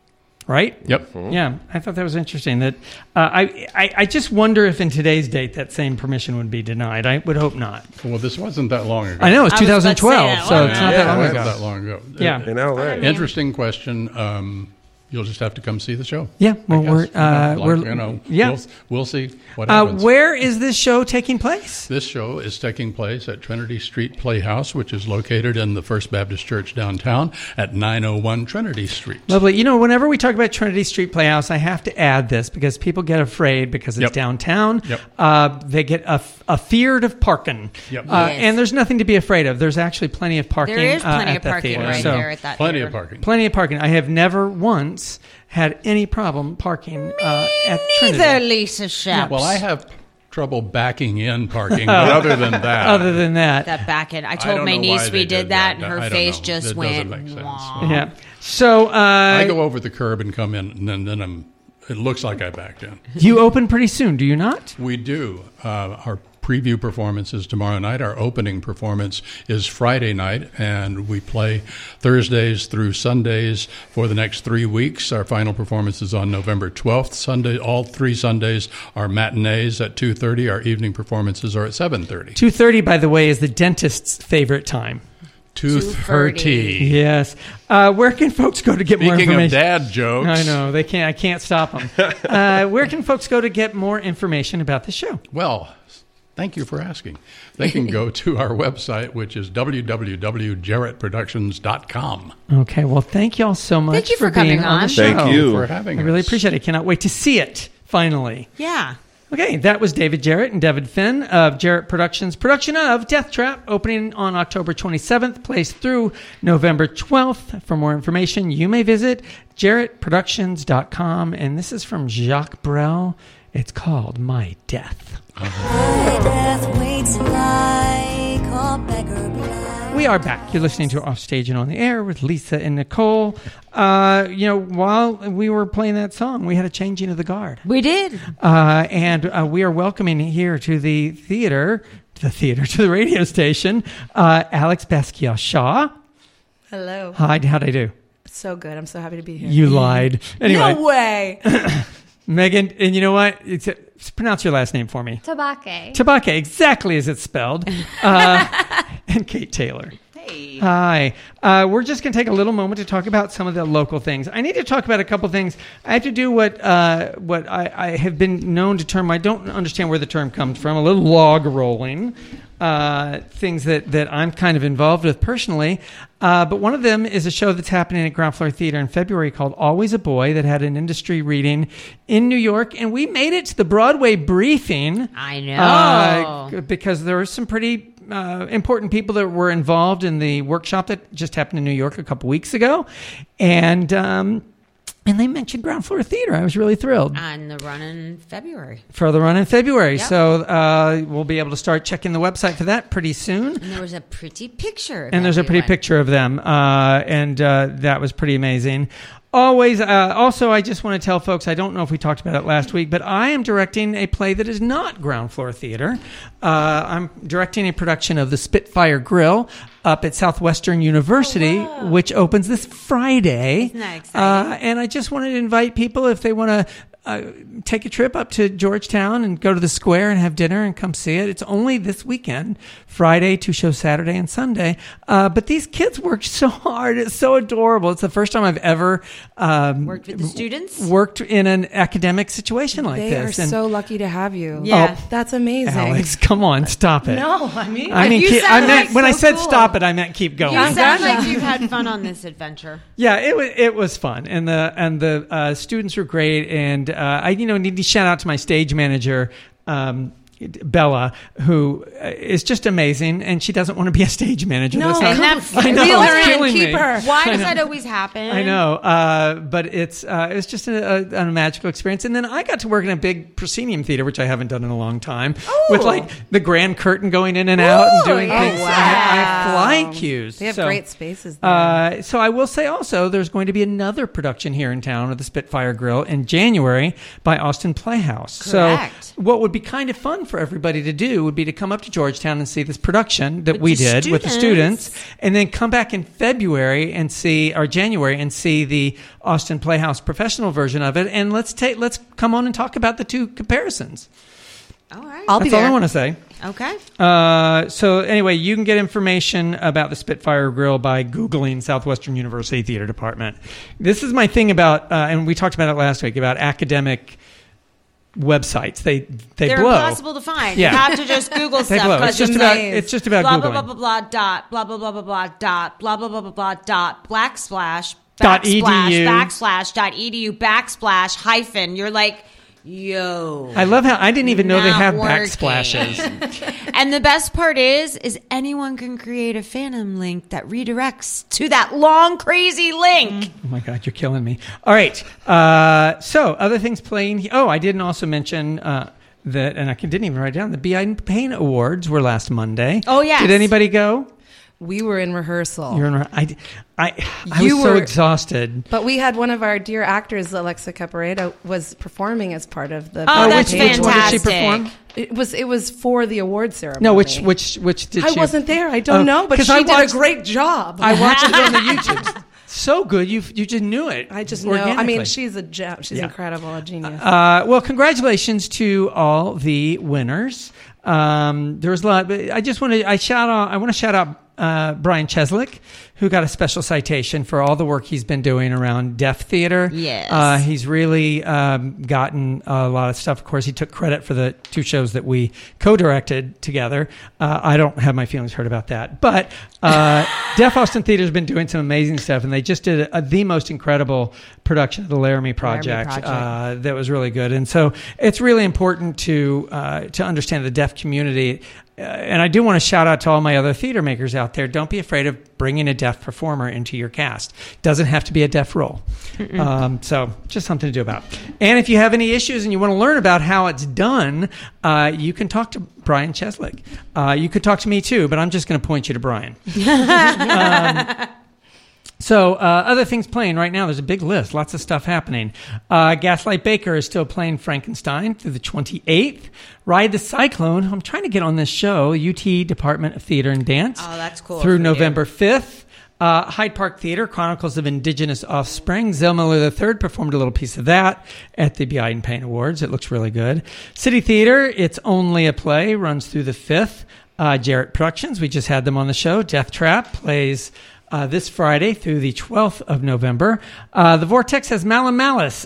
right? Yep. Yeah, I thought that was interesting. That uh, I, I I just wonder if in today's date that same permission would be denied. I would hope not. Well, this wasn't that long ago. I know it's I was about to say twenty twelve, that. so Wow. it's not Yeah, that long it It ago. wasn't that long ago. Yeah. In L A. Interesting question. Um, you'll just have to come see the show. Yeah, well, I guess. we're, You know, uh, like, we're- you know, yeah. we'll, we'll see what Uh, happens. where is this show taking place? This show is taking place at Trinity Street Playhouse, which is located in the First Baptist Church downtown at nine oh one Trinity Street. Lovely. You know, whenever we talk about Trinity Street Playhouse, I have to add this because people get afraid because it's Yep. downtown. Yep. Uh, they get a, a feared of parking. Yep. Uh, Yes. And there's nothing to be afraid of. There's actually plenty of parking. There is uh, plenty at of the parking theater. right So, there at that Plenty theater. of parking. Plenty of parking. I have never once had any problem parking uh, at Neither Trinity. Lisa Sheps. Well, I have trouble backing in parking, but other than that, Other than that, that back end. I I told don't my know niece why we they did did that, that. and her I don't face know. just It went. doesn't make sense. "Wah." yeah. So uh, I go over the curb and come in, and then, then I'm. It looks like I backed in. you open pretty soon, do you not? We do. Uh, our preview performance is tomorrow night. Our opening performance is Friday night, and we play Thursdays through Sundays for the next three weeks. Our final performance is on November twelfth. Sunday, all three Sundays are matinees at two thirty. Our evening performances are at seven thirty. two thirty, by the way, is the dentist's favorite time. two thirty. Yes. Uh, where can folks go to get more Speaking information? of dad jokes, I know they can't. I can't stop them. uh, where can folks go to get more information about the show? Well, thank you for asking. They can go to our website, which is w w w dot jarrett productions dot com. Okay. Well, thank you all so much Thank you for being coming on the on. show. Thank you. for having I us. really appreciate it. Cannot wait to see it finally. Yeah. Okay, that was David Jarrett and David Finn of Jarrett Productions, production of Death Trap, opening on October twenty-seventh, plays through November twelfth. For more information, you may visit jarrett productions dot com. And this is from Jacques Brel. It's called My Death. My death waits like a beggar blind. We are back. You're listening to Offstage and on the Air with Lisa and Nicole. Uh, you know, while we were playing that song, we had a changing of the guard. We did. Uh, and uh, we are welcoming here to the theater, to the theater, to the radio station, uh, Alex Basquiat-Shaw. Hello. Hi, how'd I do? So good. I'm so happy to be here. You lied. Anyway, No way. Megan, and you know what? It's, it's, pronounce your last name for me. Tabake. Tabake, exactly as it's spelled. Uh, and Kate Taylor. Hey. Hi. Uh, we're just going to take a little moment to talk about some of the local things. I need to talk about a couple things. I have to do what uh, what I, I have been known to term, I don't understand where the term comes from, a little log rolling. Uh, things that, that I'm kind of involved with personally. Uh, but one of them is a show that's happening at Ground Floor Theater in February called Always a Boy that had an industry reading in New York. And we made it to the Broadway briefing. I know. Uh, because there were some pretty uh, important people that were involved in the workshop that just happened in New York a couple weeks ago. And... Um, And they mentioned Ground Floor Theater. I was really thrilled. On the run in February. For the run in February. Yep. So uh, we'll be able to start checking the website for that pretty soon. And there was a pretty picture. of And there's a pretty everyone. picture of them. Uh, and uh, that was pretty amazing. Always, uh, also, I just want to tell folks, I don't know if we talked about it last week, but I am directing a play that is not Ground Floor Theater. Uh, I'm directing a production of the Spitfire Grill up at Southwestern University, Oh, wow. which opens this Friday. Isn't that exciting? Uh, and I just wanted to invite people, if they want to uh, take a trip up to Georgetown and go to the square and have dinner and come see it. It's only this weekend, Friday, two shows Saturday and Sunday. Uh, but these kids worked so hard. It's so adorable. It's the first time I've ever um, Worked with the students? worked in an academic situation like They this. are And so lucky to have you. Yeah. Oh, That's amazing. Alex, come on, stop it. No, I mean, I mean, You keep, I sound meant like when I so said cool. stop it, I meant keep going. You I'm sound gonna. like you've had fun on this adventure. Yeah, it was it was fun, and the and the uh, students were great, and uh, I you know need to shout out to my stage manager. Um, Bella, who is just amazing, and she doesn't want to be a stage manager. No, That's not, And that's- I know, reel it's her in, killing keep me. her. Why I does know. that always happen? I know, uh, but it's uh, it's just a, a, a magical experience. And then I got to work in a big proscenium theater, which I haven't done in a long time, with like the grand curtain going in and out and doing yeah. things. Oh, I, have, I have wow. fly cues. They have So, great spaces there. uh, so I will say also, there's going to be another production here in town of the Spitfire Grill in January by Austin Playhouse. Correct. So what would be kind of fun for everybody to do would be to come up to Georgetown and see this production that we the did with the students. students, and then come back in February and see, or January, and see the Austin Playhouse professional version of it. And let's take, let's come on and talk about the two comparisons. All right. I'll be That's all there. I want to say. Okay. Uh, so anyway, you can get information about the Spitfire Grill by Googling Southwestern University Theater Department. This is my thing about, uh, and we talked about it last week, about academic websites. They they They're blow. impossible to find. Yeah. You have to just Google They stuff. blow. 'cause It's just it's about like it's just about blah, Googling. blah, blah, blah, blah, dot, blah, blah, blah, blah, blah, dot, blah, blah, blah, blah, blah, dot, black splash, Dot backsplash, edu. backslash, dot edu, backsplash, hyphen. You're like, yo. I love how I didn't even know they Not have working. backsplashes. And the best part is, is anyone can create a Phantom link that redirects to that long, crazy link. Oh my God, you're killing me. All right. Uh, so other things playing. Oh, I didn't also mention uh, that, and I didn't even write it down. The Be I Pain Awards were last Monday. Oh, yes. Did anybody go? We were in rehearsal. You're in, I, I, I You was so were- exhausted. But we had one of our dear actors, Alexa Capareda, was performing as part of the. Oh, Oh, that's which, which one did she fantastic. perform? It was it was for the award ceremony. No, which which which did I she? wasn't there. I don't Oh, know, but 'cause she I did watched- a great job. I watched it on the YouTube. So good, you you just knew it. I just know. I organically. mean, she's a gem. She's Yeah. incredible, a genius. Uh, well, congratulations to all the winners. Um, there was a lot, but I just want to I shout out. I want to shout out uh, Brian Cheslick, who got a special citation for all the work he's been doing around deaf theater. Yes. uh, he's really um, gotten a lot of stuff. Of course, he took credit for the two shows that we co-directed together. Uh, I don't have my feelings hurt about that, but uh, Deaf Austin Theater has been doing some amazing stuff, and they just did a, a, the most incredible production of the Laramie Project, Project. Uh, that was really good. And so it's really important to uh, to understand the deaf community. Uh, and I do want to shout out to all my other theater makers out there. Don't be afraid of bringing a deaf performer into your cast. Doesn't have to be a deaf role. Um, so just something to do about. And if you have any issues and you want to learn about how it's done, uh, you can talk to Brian Cheslick. Uh, you could talk to me too, but I'm just going to point you to Brian. um, So, uh, other things playing right now, there's a big list, lots of stuff happening. Uh, Gaslight Baker is still playing Frankenstein through the twenty-eighth. Ride the Cyclone, I'm trying to get on this show, U T Department of Theater and Dance. Oh, that's cool Through for November fifth. Uh, Hyde Park Theater, Chronicles of Indigenous Offspring. Zell Miller the third performed a little piece of that at the Be I Pain Awards. It looks really good. City Theater, It's Only a Play, runs through the fifth. Uh, Jarrett Productions, we just had them on the show. Death Trap plays Uh, this Friday through the twelfth of November. Uh, the Vortex has Malum Malice.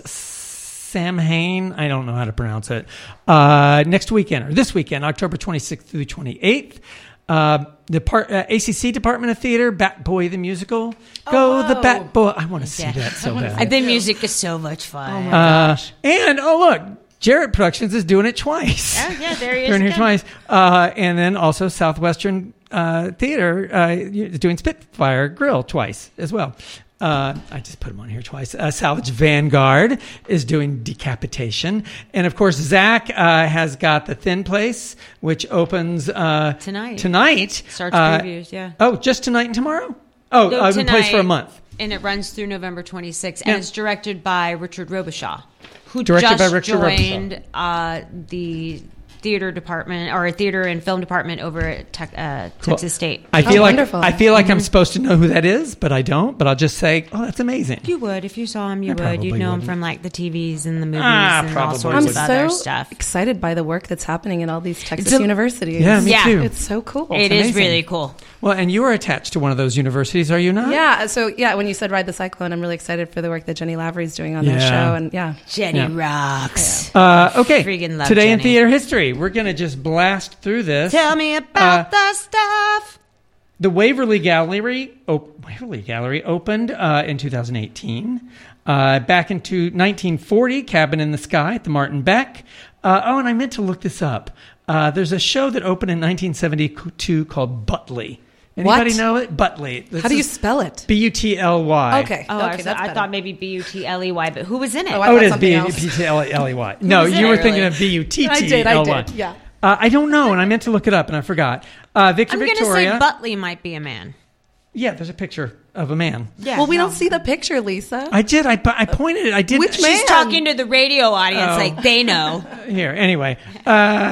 Sam Hain, I don't know how to pronounce it. Uh, next weekend, or this weekend, October twenty-sixth through the twenty-eighth. Uh, the part, uh, A C C Department of Theater, Bat Boy the Musical. Go Oh, the wow. Bat Boy. I want to see Yeah. that so bad. I think music is so much fun. Uh, and, oh, look, Jarrett Productions is doing it twice. Oh, yeah, there he is Doing here again. twice. Uh, and then also Southwestern uh, Theater uh, is doing Spitfire Grill twice as well. Uh, I just put them on here twice. Uh, Salvage Vanguard is doing Decapitation. And, of course, Zach uh, has got The Thin Place, which opens uh, Tonight. Tonight. Starts Uh, previews, yeah. Oh, just tonight and tomorrow? Oh, No, I've been placed for a tonight. month. And it runs through November twenty-sixth. Yeah. And it's directed by Richard Robichaud, who Directed just by Richard Robichaud. joined uh, the theater department or theater and film department over at Tech, uh, Texas State. I feel Oh, like wonderful. I feel like I'm supposed to know who that is, but I don't. But I'll just say, oh, that's amazing. You would if you saw him. You I would. probably You'd know him wouldn't. from like the T Vs and the movies Ah, and all probably sorts I'm of wouldn't. other so stuff. excited by the work that's happening in all these Texas It's a- universities. Yeah, me Yeah. too. It's so cool. It is amazing. really cool. Well, and you are attached to one of those universities, are you not? Yeah, so yeah, when you said Ride the Cyclone, I'm really excited for the work that Jenny Lavery's doing on that Yeah. show. And yeah, Jenny Yeah. rocks. Uh, okay. Freaking love Today in Jenny. theater history, we're going to just blast through this. Tell me about Uh, the stuff. The Waverly Gallery, op- Waverly Gallery opened uh, in two thousand eighteen. Uh, back into nineteen forty, Cabin in the Sky at the Martin Beck. Uh, oh, and I meant to look this up. Uh, there's a show that opened in nineteen seventy-two called Butley. Anybody What? know it? Butley. This how do you is spell it? B U T L Y. Okay, Oh, okay, I, that's I better. thought maybe B U T L E Y, but who was in it? Oh, I Oh, thought it is something B else. U T L E Y. No, was in you it, were thinking really? of B U T T L Y. I did, I did, yeah. Uh, I don't know, and I meant to look it up, and I forgot. Uh, Victor I'm going to Victoria. say Butley might be a man. Yeah, there's a picture of a man. Yeah. well, we no. don't see the picture, Lisa. I did. I, I pointed it. I did. Which She's man? talking to the radio audience Oh. like they know. Here, anyway. Uh,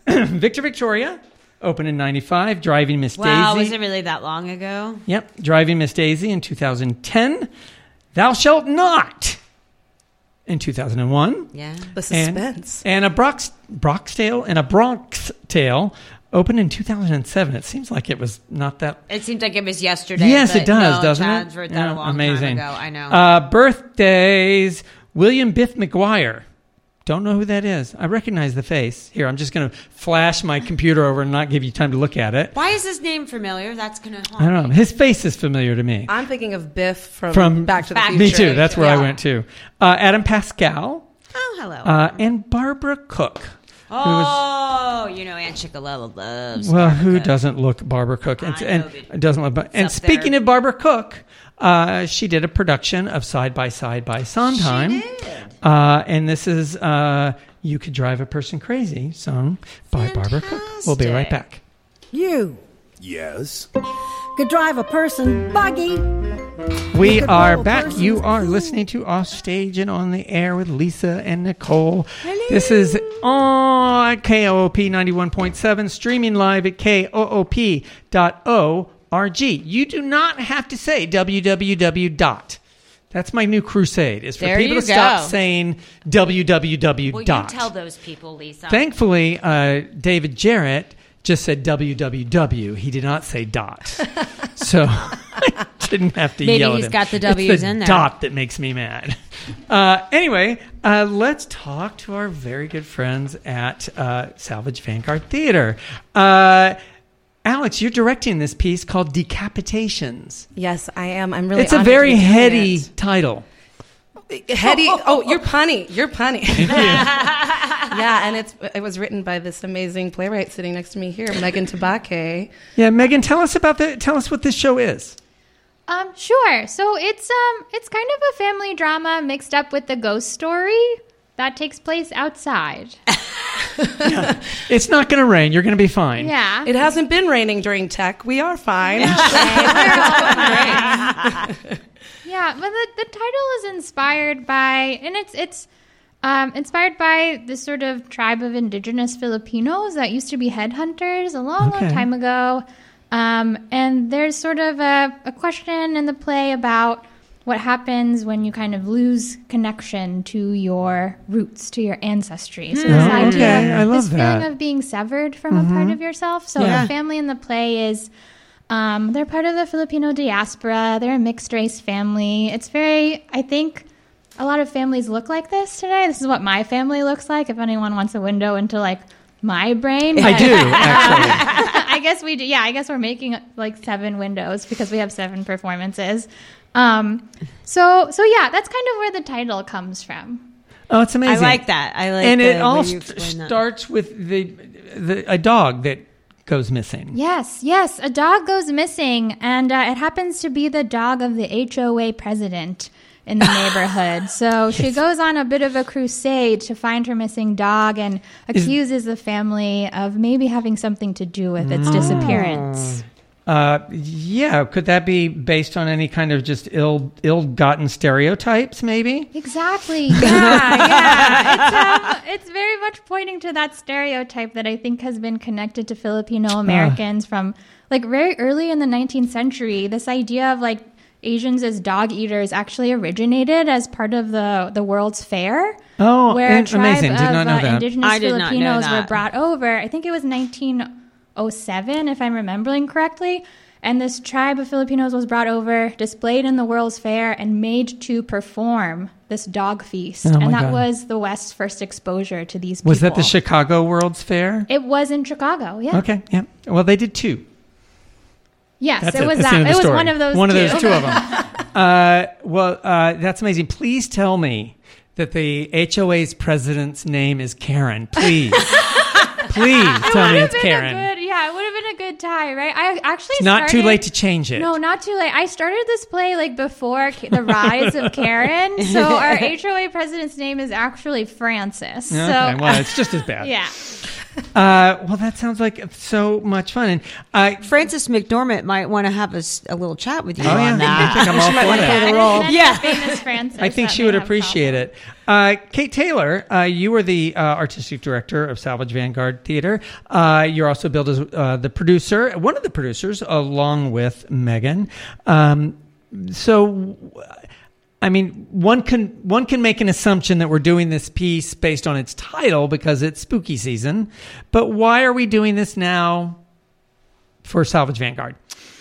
Victor Victoria, opened in ninety-five. Driving Miss Wow, Daisy. was it really that long ago? Yep. Driving Miss Daisy in two thousand ten. Thou Shalt Not in two thousand one. Yeah. The suspense. And, and a Brock's, Brock's Tale and a Bronx Tale opened in two thousand seven. It seems like it was not that... It seems like it was yesterday. Yes, but it does, no, doesn't Chad's it? wrote that Yeah, a long amazing. time ago. I know. Uh, birthdays. William Biff McGuire. Don't know who that is. I recognize the face. Here, I'm just going to flash my computer over and not give you time to look at it. Why is his name familiar? That's going to I don't know. His face is familiar to me. I'm thinking of Biff from, From Back to the Back- Future. Me too. That's where I Yeah. went to. Uh, Adam Pascal Oh, hello. uh, and Barbara Cook. oh, you know Aunt Chicolella loves Well, Barbara who Cook. doesn't look Barbara Cook? And, I know, and but it doesn't look. Bar- And up speaking there. of Barbara Cook, uh, she did a production of Side by Side by Sondheim. She did. Uh, and this is uh, "You Could Drive a Person Crazy," sung by Barbara Cook. We'll be right back. You Yes. could drive a person buggy. We You could are roll a back. person's You are cool. listening to Off Stage and on the Air with Lisa and Nicole. This is on K O O P ninety-one point seven, streaming live at K O O P dot org. You do not have to say www dot. That's my new crusade, is for There people you to stop go. saying www Well, dot. you tell those people, Lisa. Thankfully, uh, David Jarrett just said www. He did not say dot. So I didn't have to Maybe yell at he's him. got the It's W's the in there. dot that makes me mad. Uh, anyway, uh, let's talk to our very good friends at uh, Salvage Vanguard Theater. Uh, Alex, you're directing this piece called Decapitations. Yes, I am. I'm really It's a honored to very be doing heady it. title. Heady. Oh, you're punny. You're punny. Yeah, and it's it was written by this amazing playwright sitting next to me here, Megan Tabake. Yeah, Megan, tell us about the. Tell us what this show is. Um, sure. So it's um, it's kind of a family drama mixed up with the ghost story that takes place outside. It's not going to rain. You're going to be fine. Yeah. It hasn't been raining during tech. We are fine. Yeah, but the, the title is inspired by, and it's it's um, inspired by this sort of tribe of indigenous Filipinos that used to be headhunters a long, Okay. long time ago. Um, and there's sort of a, a question in the play about what happens when you kind of lose connection to your roots, to your ancestry. So this Oh, idea, okay. I love this that. feeling of being severed from a part of yourself. So Yeah. the family in the play is um, they're part of the Filipino diaspora. They're a mixed race family. It's very, I think, a lot of families look like this today. This is what my family looks like. If anyone wants a window into like my brain, I But- do, actually. I guess we do. Yeah, I guess we're making like seven windows because we have seven performances. Um, so so yeah, that's kind of where the title comes from. Oh, it's amazing. I like that. I like and the it all way you st- explain that. starts with the, the a dog that goes missing. Yes, yes, a dog goes missing, and uh, it happens to be the dog of the H O A president in the neighborhood. So she goes on a bit of a crusade to find her missing dog and accuses the family of maybe having something to do with its disappearance. Uh, yeah, could that be based on any kind of just ill ill-gotten stereotypes, maybe? Exactly. Yeah, yeah. It's, um, it's very much pointing to that stereotype that I think has been connected to Filipino Americans from like very early in the nineteenth century. This idea of like Asians as dog eaters actually originated as part of the the World's Fair. Oh, where in- a tribe amazing. Did of not know uh, that. indigenous I did not know Filipinos were that. brought over. I think it was nineteen oh seven, if I'm remembering correctly. And this tribe of Filipinos was brought over, displayed in the World's Fair, and made to perform this dog feast. Oh, my and that God. was the West's first exposure to these people. Was that the Chicago World's Fair? It was in Chicago, yeah. Okay, yeah. Well, they did two. Yes, That's it was That's the that. end It of the was story. one of those One two. of those two of them. uh, well, uh, that's amazing. Please tell me that the H O A's president's name is Karen. Please. Please It tell would me have it's been Karen. a good, yeah, it would have been a good tie, right? I actually It's not too started- late to change it. No, not too late. I started this play like before K- the rise of Karen. So our H O A president's name is actually Francis. Okay, so well, it's just as bad. yeah. Uh, well, that sounds like so much fun. And uh, Frances McDormand might want to have a, s- a little chat with you Oh, yeah. on that. I think I'm all for that. Yeah. Yeah. Famous Francis. I think that she may would have appreciate problem. it. Uh, Kate Taylor, uh, you were the uh, artistic director of Salvage Vanguard Theater. Uh, you're also billed as uh, the producer, one of the producers, along with Megan. Um, so, I mean, one can one can make an assumption that we're doing this piece based on its title because it's spooky season. But why are we doing this now for Salvage Vanguard?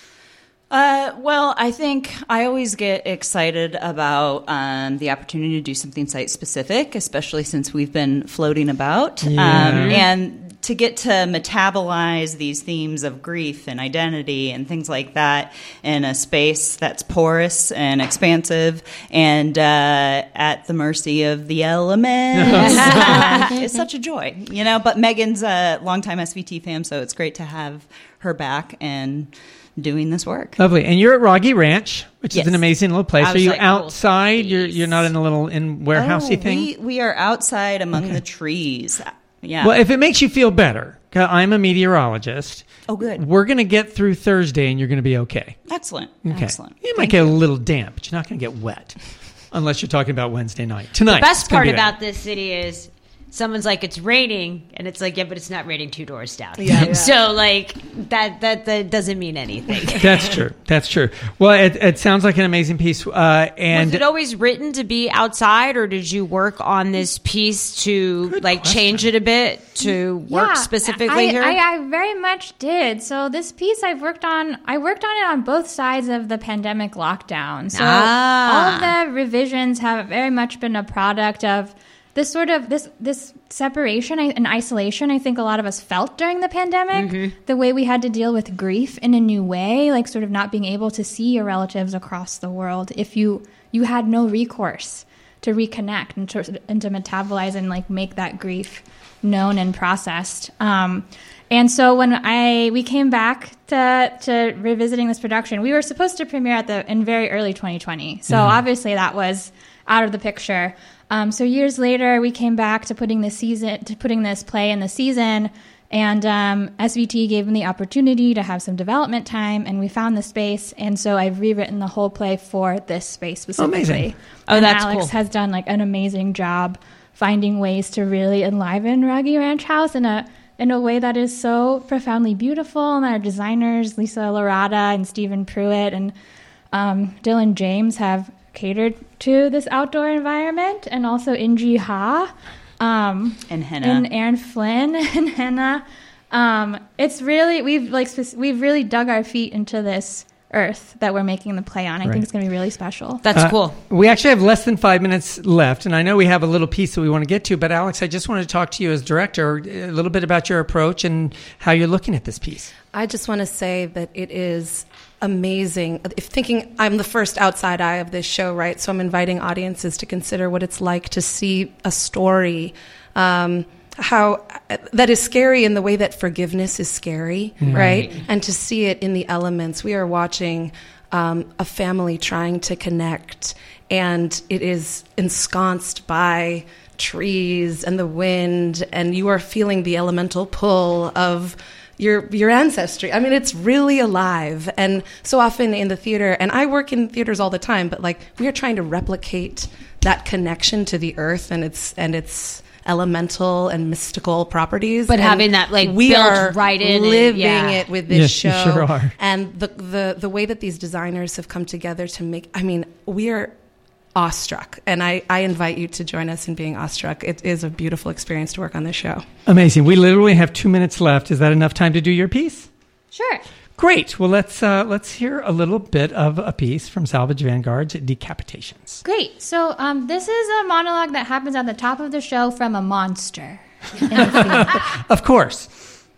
Uh, well, I think I always get excited about um, the opportunity to do something site specific, especially since we've been floating about. Yeah. Um, and to get to metabolize these themes of grief and identity and things like that in a space that's porous and expansive and uh, at the mercy of the elements uh, is such a joy, you know. But Megan's a longtime S V T fan, so it's great to have her back and doing this work. Lovely. And you're at Rogge Ranch, which Yes. is an amazing little place. I Are was you like, outside? cool, You're you're not in a little in warehousey Oh, thing? We, we are outside among the trees. Yeah. Well, if it makes you feel better, 'cause I'm a meteorologist. Oh, good. We're going to get through Thursday and you're going to be okay. Excellent. Okay. Excellent. You might get a little damp, but you're not going to get wet. Unless you're talking about Wednesday night. Tonight. The best it's gonna part be bad. about this city is someone's like, it's raining, and it's like, yeah, but it's not raining two doors down. Yeah, yeah. So, like, that, that that doesn't mean anything. That's true. That's true. Well, it, it sounds like an amazing piece. Uh, and Was it always written to be outside, or did you work on this piece to, Good like, question. change it a bit to work Yeah, specifically I, here? I, I very much did. So this piece I've worked on, I worked on it on both sides of the pandemic lockdown. So Ah. all of the revisions have very much been a product of this sort of this this separation and isolation I think a lot of us felt during the pandemic. The way we had to deal with grief in a new way, like sort of not being able to see your relatives across the world if you you had no recourse to reconnect and to, and to metabolize and like make that grief known and processed. Um, and so when I we came back to to revisiting this production, we were supposed to premiere at the in very early twenty twenty. So obviously that was out of the picture. Um, so years later, we came back to putting this season to putting this play in the season, and um, S V T gave me the opportunity to have some development time, and we found the space. And so I've rewritten the whole play for this space specifically. Amazing. Oh, And that's Alex cool. has done like an amazing job finding ways to really enliven Rogge Ranch House in a in a way that is so profoundly beautiful. And our designers, Lisa Larada and Stephen Pruitt and um, Dylan James, have catered to this outdoor environment, and also Inji Ha um, And Henna. and Aaron Flynn and Henna. Um, it's really we've like spec- we've really dug our feet into this earth that we're making the play on. I Right. think it's going to be really special. That's Uh, cool. We actually have less than five minutes left, and I know we have a little piece that we want to get to. But Alex, I just wanted to talk to you as director a little bit about your approach and how you're looking at this piece. I just want to say that it is amazing. If thinking I'm the first outside eye of this show, right? So I'm inviting audiences to consider what it's like to see a story, um, how that is scary in the way that forgiveness is scary, right? And to see it in the elements. We are watching um, a family trying to connect, and it is ensconced by trees and the wind, and you are feeling the elemental pull of your your ancestry. I mean, it's really alive. And so often in the theater, and I work in theaters all the time, but like we are trying to replicate that connection to the earth and its and its elemental and mystical properties. But And having that, like, we built are right in it, living yeah. it with this Yes, you show. sure are. And the, the the way that these designers have come together to make, I mean, we are awestruck. And I, I invite you to join us in being awestruck. It is a beautiful experience to work on this show. Amazing. We literally have two minutes left. Is that enough time to do your piece? Sure. Great. Well, let's uh, let's hear a little bit of a piece from Salvage Vanguard's Decapitations. Great. So um, this is a monologue that happens at the top of the show from a monster. in the field. Of course.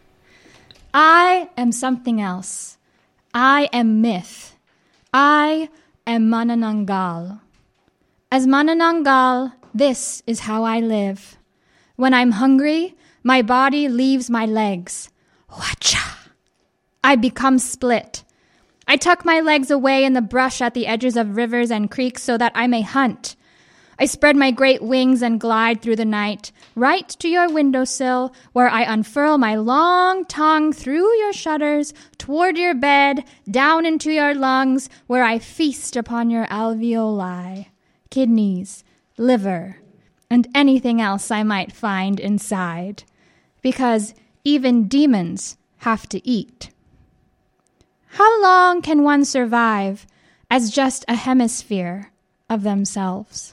I am something else. I am myth. I am Manananggal. As Manananggal, this is how I live. When I'm hungry, my body leaves my legs. Wacha! I become split. I tuck my legs away in the brush at the edges of rivers and creeks so that I may hunt. I spread my great wings and glide through the night, right to your windowsill, where I unfurl my long tongue through your shutters, toward your bed, down into your lungs, where I feast upon your alveoli, kidneys, liver, and anything else I might find inside, because even demons have to eat. How long can one survive as just a hemisphere of themselves?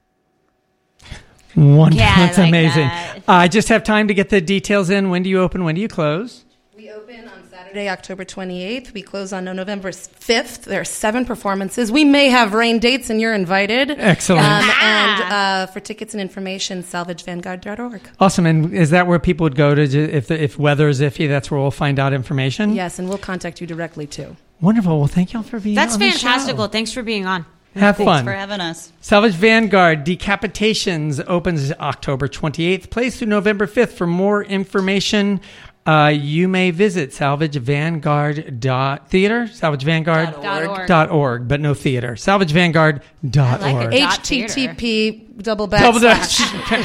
Wonderful. Yeah, I That's like amazing. that. Uh, I just have time to get the details in. When do you open? When do you close? We open on Saturday, October twenty-eighth. We close on November fifth. There are seven performances. We may have rain dates, and you're invited. Excellent. Um, and uh, for tickets and information, salvage vanguard dot org. Awesome. And is that where people would go to ju- if the, if weather is iffy? That's where we'll find out information. Yes, and we'll contact you directly too. Wonderful. Well, thank y'all for being. That's on the fantastic. show. Well, thanks for being on. Have Thanks fun. for having us. Salvage Vanguard Decapitations opens October twenty-eighth, plays through November fifth. For more information, uh, you may visit Salvage Vanguard dot theater, salvage vanguard dot org, but no theater. salvage vanguard dot org. I like it. H T T P double backslash. Double dash.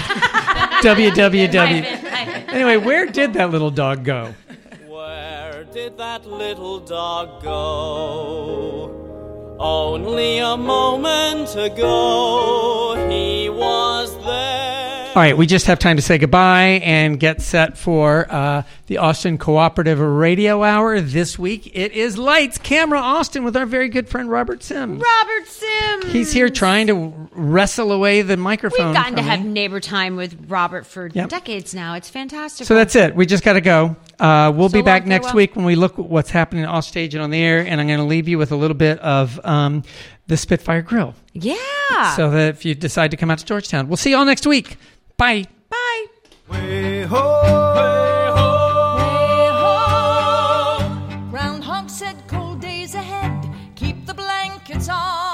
w w w. Anyway, where did that little dog go? Where did that little dog go? Only a moment ago, he was there. All right, we just have time to say goodbye and get set for uh, the Austin Cooperative Radio Hour. This week, it is Lights, Camera, Austin with our very good friend Robert Sims. Robert Sims. He's here trying to wrestle away the microphone. We've gotten to from have me. neighbor time with Robert for Yep. decades now. It's fantastic. So that's it. We just got to go. Uh, we'll So be long, back next farewell. week when we look at what's happening off stage and on the air, and I'm going to leave you with a little bit of um, the Spitfire Grill. Yeah. So that if you decide to come out to Georgetown, we'll see you all next week. Bye. Bye. Way ho, way ho. Groundhog said cold days ahead. Keep the blankets on.